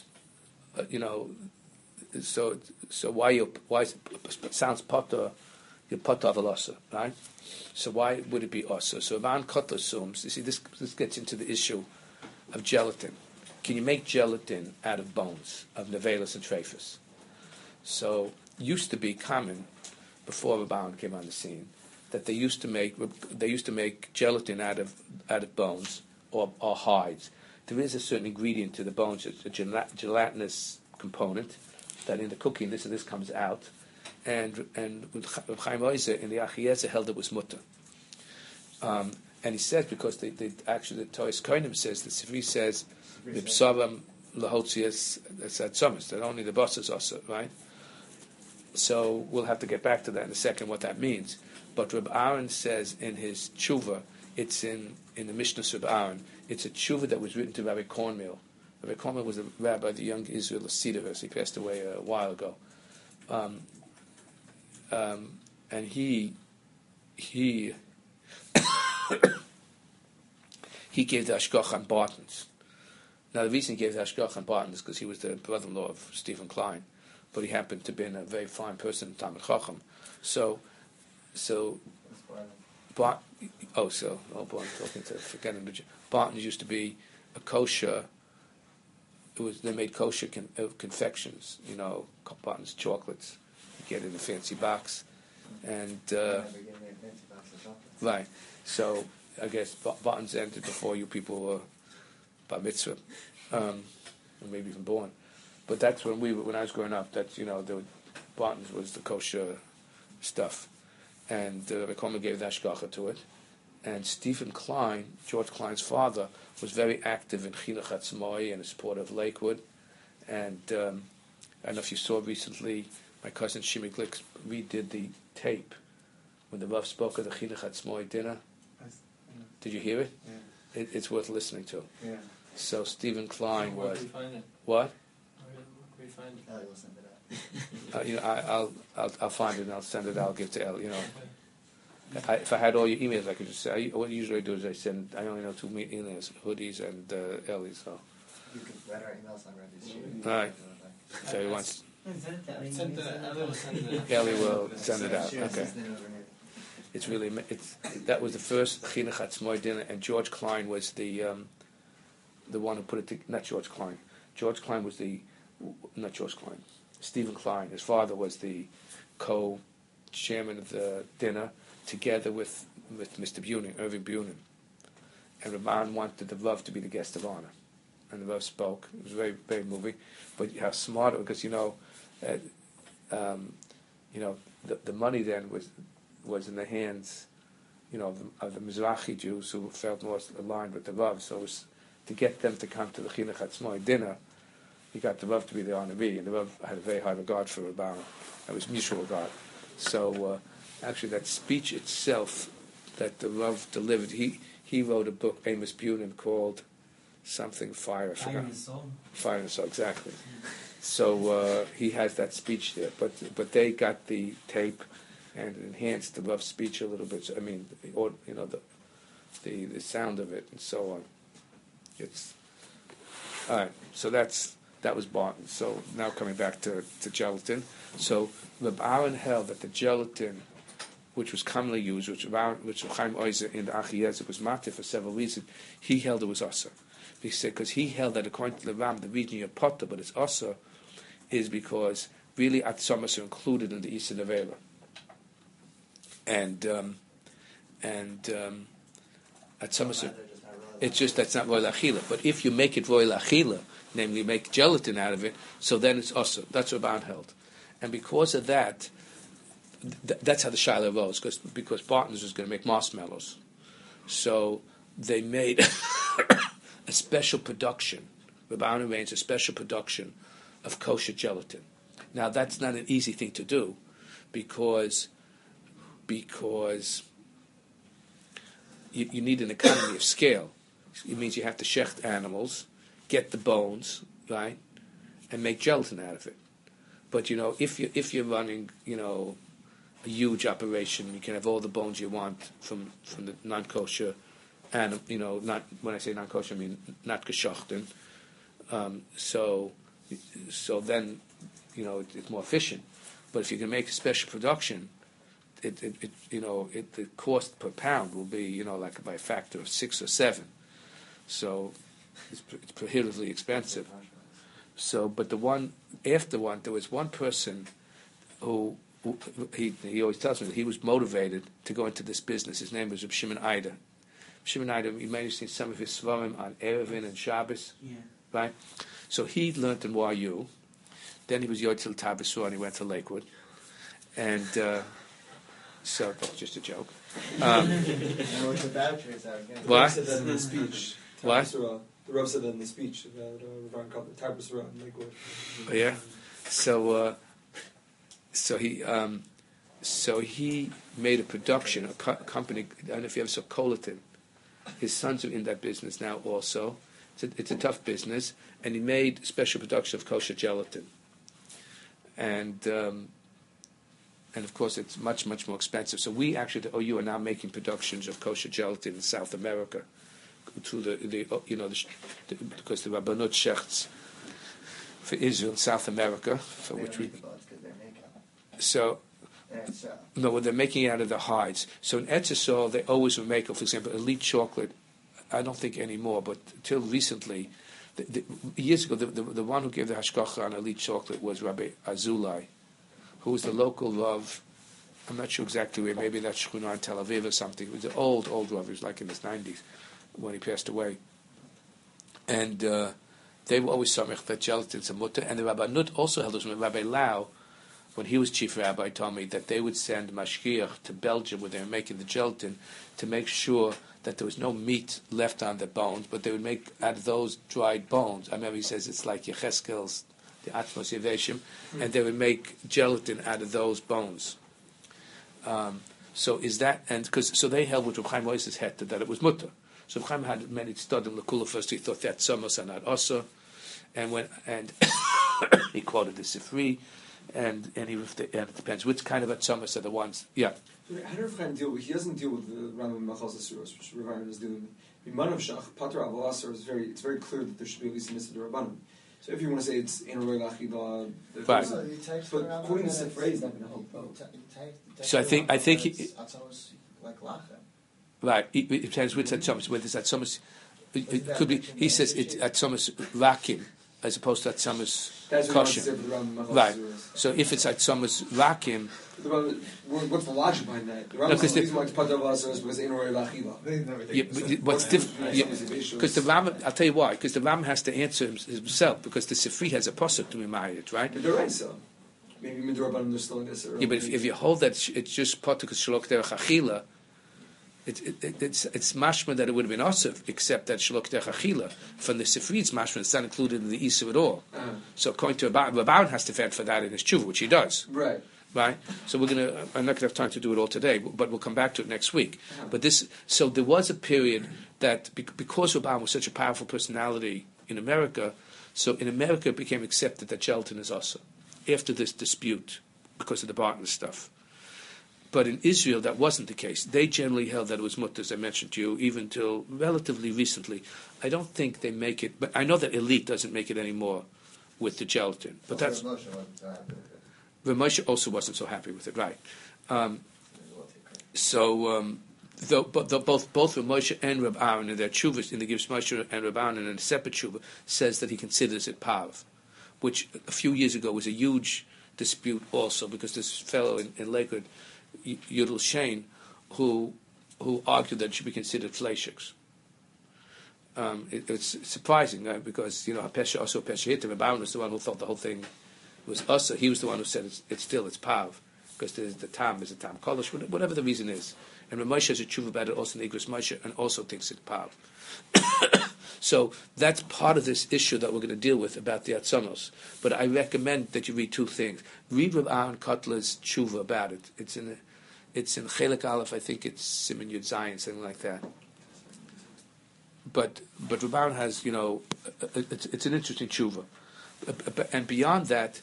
So why it sounds potter, you're potter of a lossa, right? So why would it be ossa? So Van Kotler assumes, you see, this gets into the issue of gelatin. Can you make gelatin out of bones, of nevelas and trephus? So used to be common before Rabban came on the scene that they used to make gelatin out of bones or hides. There is a certain ingredient to the bones, a gelatinous component that in the cooking this comes out, and Reb Chaim Oizer in the Achiezer held it was mutter. And he says because the Toras Kohanim says the Sifri says the B'saram lahotzias atzamas that only the boss is also right. So we'll have to get back to that in a second what that means. But Reb Aaron says in his tshuva, it's in the Mishnah of Reb Aaron, it's a tshuva that was written to Rabbi Cornmeal. Rabbi Cornmeal was a rabbi of the young Israel of Cedarhurst. He passed away a while ago. And he gave the Ashkoch on Bartons. Now the reason he gave the Ashkoch on Bartons is because he was the brother-in-law of Stephen Klein, but he happened to be a very fine person, Talmid Chacham. So Barton used to be a kosher. They made kosher confections, Barton's chocolates. You get it in a fancy box, and right. So I guess Barton's ended before you people were bar mitzvah, or maybe even born. But that's when I was growing up. That's Barton's was the kosher stuff. And Rabbi Coleman gave the Ashgacha to it. And Stephen Klein, George Klein's father, was very active in Chinuch Atzmai and in support of Lakewood. And I don't know if you saw recently, my cousin Shimi Glick redid the tape when the Rav spoke of the Chinuch Atzmai dinner. Did you hear it?
Yeah.
It's worth listening to.
Yeah.
So Stephen Klein
Where
was...
can we find it?
What?
Where can we find it?
Ellie will send it out.
I'll find it and I'll send it. I'll give it to Ellie. If I had all your emails, I could just say. What usually I do is I only know 2 emails: Hoodies and Ellie. So.
You can write our emails on Rabbi's sheet.
All right. So he wants.
Ellie
will send it out.
Sure,
Okay.
his name over here.
It's really that was the first Chinuch Atzmai dinner, and George Klein was the one who put it. Not George Klein. George Klein was not George Klein. Stephen Klein. His father was the co-chairman of the dinner, together with Mr. Bunin, Irving Bunin. And Rabban wanted the Rav to be the guest of honor, and the Rav spoke. It was very, very moving. But how smart, because the money then was was in the hands, of the Mizrahi Jews who felt more aligned with the Rav. So it was to get them to come to the Chinuch Atzmai dinner. He got the Rav to be the Arnavi, and the Rav had a very high regard for Rabban. It was mutual regard. So actually, that speech itself that the Rav delivered, he wrote a book, Amos Bunin, called something Fire.
Fire in the Soul.
Fire in the Soul, exactly. So he has that speech there, but they got the tape and enhanced the Rav's speech a little bit. So, I mean, the sound of it and so on. It's all right. So that was Barton. So now coming back to gelatin. So Reb Aaron held that the gelatin, which was commonly used, which Chaim Oizer in the Achiezer was matir for several reasons, he held it was asa. He said because he held that according to the Ram, the reason you're potter, but it's asa, is because really atzomas are included in the Isa Nevela. And atzomas, it's just that's not royal achila. But if you make it royal achila, namely make gelatin out of it, so then it's asa. That's what Rabban held. And because of that, that's how the Shiloh arose, because Barton's was going to make marshmallows. So they made a special production. Rabban arranged a special production of kosher gelatin. Now, that's not an easy thing to do, because you need an economy of scale. It means you have to shecht animals, get the bones, right, and make gelatin out of it. But if you're running, a huge operation, you can have all the bones you want from the non-kosher, and not when I say non-kosher, I mean not geschochten. So then, it's more efficient. But if you can make a special production, the cost per pound will be like by a factor of 6 or 7. So it's prohibitively expensive. So, but there was one person who he always tells me that he was motivated to go into this business. His name was Reb Shimon Ida. Shimon Ida, you may have seen some of his svarim on Erevin and Shabbos, right? So he learned in YU. Then he was Yotzil Tabasur and he went to Lakewood. And so that's just a joke.
What the vouchers are again.
The Rav said that in the speech.
What?
The Rav said that in the speech about Rav Kaplan, Tabasura and Lakewood.
Oh, yeah. So he made a production, a company. I don't know if you ever saw Colatin. His sons are in that business now also. It's a tough business, and he made special production of kosher gelatin. And of course it's much, much more expensive. So we actually, the OU, are now making productions of kosher gelatin in South America through because the Rabbanut shechts for Israel and South America, for which we. So. No, they're making it out of the hides. So in Etzisol, they always would make, for example, elite chocolate. I don't think anymore, but till recently, years ago, the one who gave the hashgacha on elite chocolate was Rabbi Azulai, who was the local Rav. I'm not sure exactly where. Maybe that's Shechunah in Tel Aviv or something. He was an old Rav. He was like in his 90s when he passed away. And they were always samech that gelatin's a mutter. And the Rabbanut also held us. Rabbi Lau, when he was chief rabbi, told me that they would send mashgiach to Belgium where they were making the gelatin to make sure that there was no meat left on the bones, but they would make out of those dried bones. I remember he says it's like Yecheskel's, the Atmos Yeveshim, and they would make gelatin out of those bones. So is that, so they held with Reb Chaim Oiz's head that it was mutter. So Reb Chaim had many studied in Lakula first, he thought that summers are not asa, and he quoted the Sifri, and it depends which kind of atzomas are the ones. Yeah.
So how does Chaim deal with? He doesn't deal with the Rambam Machal Asuros, which Rav is doing. In Manav Shach, Pater Aval Asar is it's very clear that there should be at least a mitzvah Rabbanim. So if you want to say it's in Roy Lachila,
right.
But quoting this phrase is not going to help.
So I think
like Lacha.
Right. It depends which atzomas. Whether it's atzomas, it could be. He says it's atzomas rakim as opposed to atzomas kosher. Right. So if it's atzomas rakim.
What's the logic behind that? The reason why it's Pater Aval Asar is because in Roy Lachila.
What's different? Because the Ram, I'll tell you why. Because the Ram has to answer himself. Because the Sifri has a pasuk to be married, right?
But they're right, so. maybe Midrabanan they're still in this.
Yeah, but if you hold that it's just Potuk Shalok Derech Achila, it's mashma that it would have been osif, except that Shalok Derech Achila from the Sifri's mashma, it's not included in the Issa at all. So according to Rabban has to fed for that in his tshuva, which he does.
Right.
Right? So I'm not going to have time to do it all today, but we'll come back to it next week. But so there was a period that, because Rabban was such a powerful personality in America, so in America it became accepted that gelatin is osif after this dispute because of the Barton stuff. But in Israel, that wasn't the case. They generally held that it was mutter, as I mentioned to you, even till relatively recently. I don't think they make it, but I know that Elite doesn't make it anymore with the gelatin. But that's Rav Moshe also wasn't so happy with it, right? Both Rav Moshe and Rav Aaron in their tshuvas, in the Gibbs Moshe and Rav Aaron in a separate tshuva, says that he considers it pav, which a few years ago was a huge dispute also, because this fellow in Lakewood, Yudel Shane, who argued that it should be considered fleishiks. It's surprising because Pesha also Pesha Hitta. Rav Aaron was the one who thought the whole thing was us. He was the one who said it's pav, because the tam is a tam kolish, whatever the reason is. And Rav Moshe has a tshuva about it also in Igros Moshe, and also thinks it's pav. So that's part of this issue that we're going to deal with about the Atzonos. But I recommend that you read two things. Read Rav Aaron Kotler's tshuva about it. It's in Chelik Aleph, I think it's Siman Yud Zayin, something like that. But Rav Aaron has, it's an interesting tshuva. And beyond that,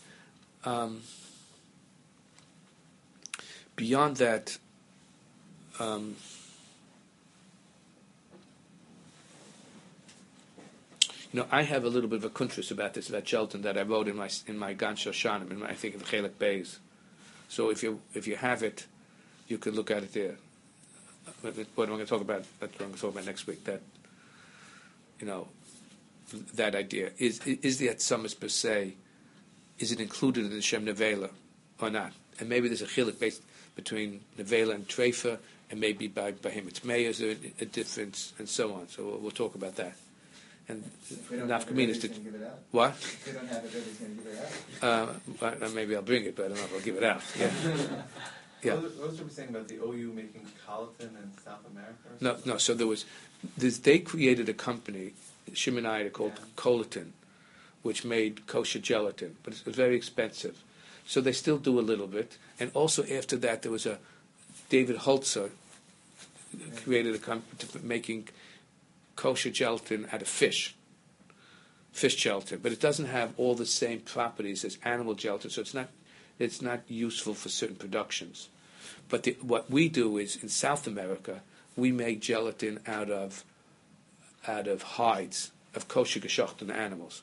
I have a little bit of a kuntris about this, about gelatin, that I wrote in my Gan Shoshanim, I think in the Chelik Beis. So if you have it, you could look at it there. What I'm going to talk about, that's what I'm going to talk about next week. That that idea is the Atzamas per se, is it included in the Shem Nevela or not? And maybe there's a chilik based between Nevela and Treifa, and maybe by him it's Meir, is there a difference, and so on. So we'll talk about that. And Nafkamin is to what?
If we don't have it, everybody's going to give it out.
Maybe I'll bring it, but I don't know if I'll give it out. Yeah. Yeah.
What was you saying about the OU making collagen in South America?
No. So they created a company, Shimonite, called Collatin, which made kosher gelatin, but it was very expensive. So they still do a little bit. And also after that, there was David Holzer created a company making kosher gelatin out of fish gelatin, but it doesn't have all the same properties as animal gelatin, so it's not useful for certain productions. But what we do is, in South America, we make gelatin out of hides of kosher geschochten animals.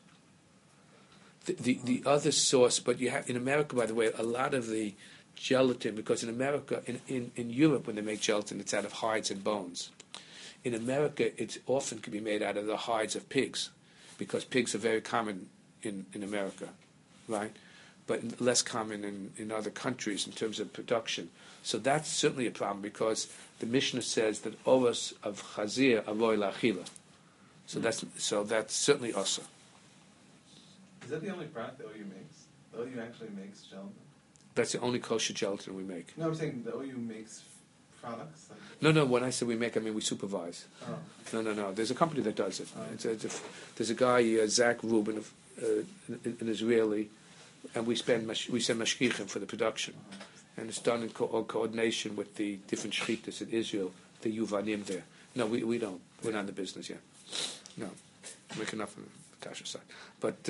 The other source, but you have in America, by the way, a lot of the gelatin, because in America, in Europe, when they make gelatin, it's out of hides and bones. In America, it often can be made out of the hides of pigs, because pigs are very common in America, right? But less common in other countries in terms of production. So that's certainly a problem, because the Mishnah says that oros of chazir avoy la'achila. So that's certainly also.
Is that the only product the OU makes? The OU actually makes gelatin?
That's the only kosher gelatin we make.
No, I'm saying the OU makes products?
No, when I say we make, I mean we supervise.
Oh.
No. There's a company that does it. There's a guy, Zach Rubin, an Israeli, and we send mashgichim for the production. And it's done in coordination with the different shchitas in Israel, the Yuvanim there. No, we don't. We're not in the business yet. No. We make enough on the kasher side. But,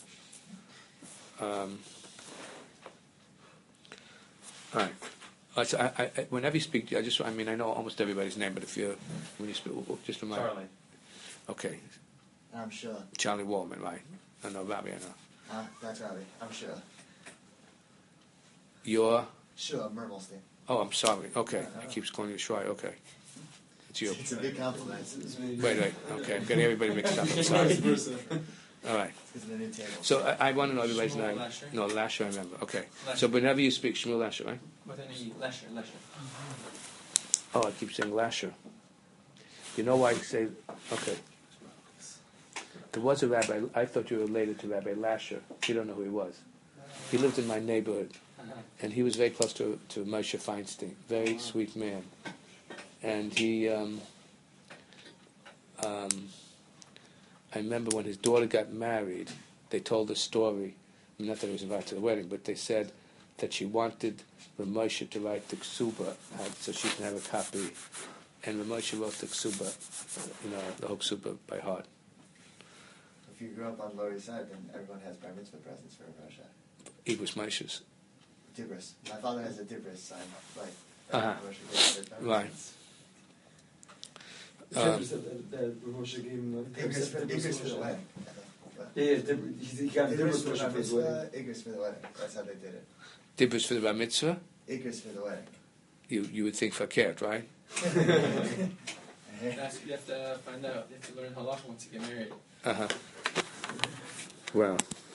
all right. So I, whenever you speak, I know almost everybody's name, but when you speak, just remind me.
Charlie.
Okay.
I'm sure.
Charlie Wallman, right? I know Rabbi, I know.
That's Rabbi. I'm sure.
You're?
Sure, Mermelstein.
Oh, I'm sorry. Okay. I keep calling you Shrai. Okay. It's you.
It's a big compliment.
Wait. Okay. I'm getting everybody mixed up. I'm sorry. All right.
It's the new table.
So I want to know everybody's name.
Lasher?
No, Lasher, I remember. Okay.
Lasher.
So whenever you speak, Shmuel Lasher, right?
With any Lasher.
Oh, I keep saying Lasher. You know why I say... Okay. There was a rabbi... I thought you were related to Rabbi Lasher. You don't know who he was. He lived in my neighborhood, and he was very close to Moshe Feinstein, very sweet man. And he, I remember when his daughter got married, they told a story, not that I was invited to the wedding, but they said that she wanted Moshe to write the ksuba so she can have a copy. And Moshe wrote the ksuba, the whole ksuba by heart.
If you grew up on Lower East Side, then everyone has bar mitzvah presents for Rosh Hashanah.
It was Moshe's.
Dibris. My father has a Dibris sign, like Rosh Hashanah.
Right.
The Rebbe said that Moshe gave him
Igris for the wedding.
Yeah, he got Dibris for his wedding.
Igris for the wedding. That's how they did it.
Dibris for the bar mitzvah?
Igris for the wedding.
You would think fakert, right?
You have to find out. You have to learn halacha once you get married.
Well,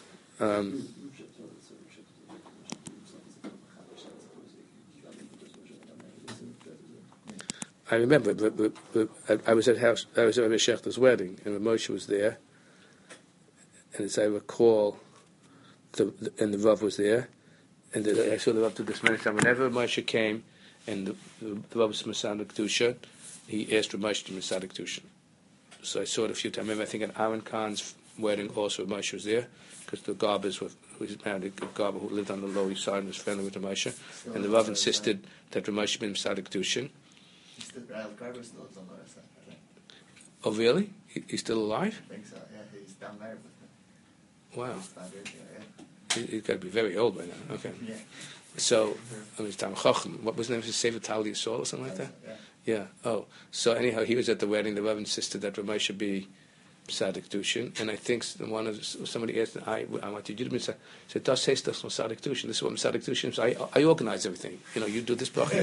I remember, I was at Rabbi Shechter's wedding, and Moshe was there, and as I recall, and the Rav was there, and I saw the Rav do this many times. Whenever Moshe came, and the Rav was Masada Kedusha, he asked Rav Moshe to Masada Kedusha. So I saw it a few times. I remember, I think at Aaron Khan's wedding also Moshe was there, because the Garbers who was married, a Garber who lived on the Lower East Side and was friendly with Moshe, and the Rav insisted that Moshe be Masada Kedusha.
Garber still lives on the Lower East Side, I think.
Oh, really? He's still alive?
I think so, yeah. He's down there with me.
Wow.
He's 5 years ago, yeah.
He's got to be very old by now. Okay.
Yeah.
So, it's Tam Chochem. What was the name of his Sefer Tali Yisrael or something like that?
Yeah.
Yeah. Oh. So anyhow, he was at the wedding. The Rav insisted that Rav Moshe be Sadik Dushin, and I think somebody asked, I wanted you to be Sadik. He said, "Das heißt das Sadik Dushin." This is what Sadik Dushin is. I organize everything. You do this bracha.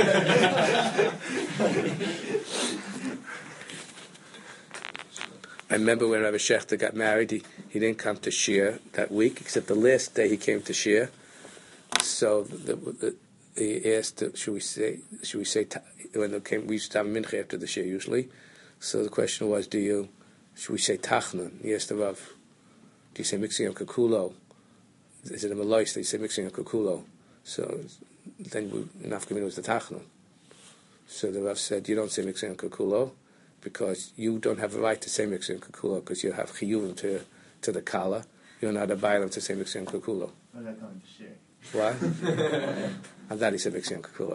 I remember when Rabbi Shechter got married, he didn't come to Shir that week, except the last day he came to Shir. So he asked, should we say when it came, we used to have mincha after the Shir usually. So the question was, should we say tachnon? He asked the Rav, do you say mixing of kakulo? Is it a malois that you say mixing of kakulo? So then nafkamina was the tachnon. So the Rav said, you don't say mixing of kakulo, because you don't have a right to say mixing of kakulo, because you have chiyuvim to the kala. You're not a bailam to say mixing of kakulo.
When they're coming to share.
What? I thought he said mixing of kakulo.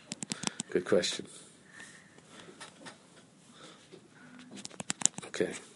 Good question. Okay.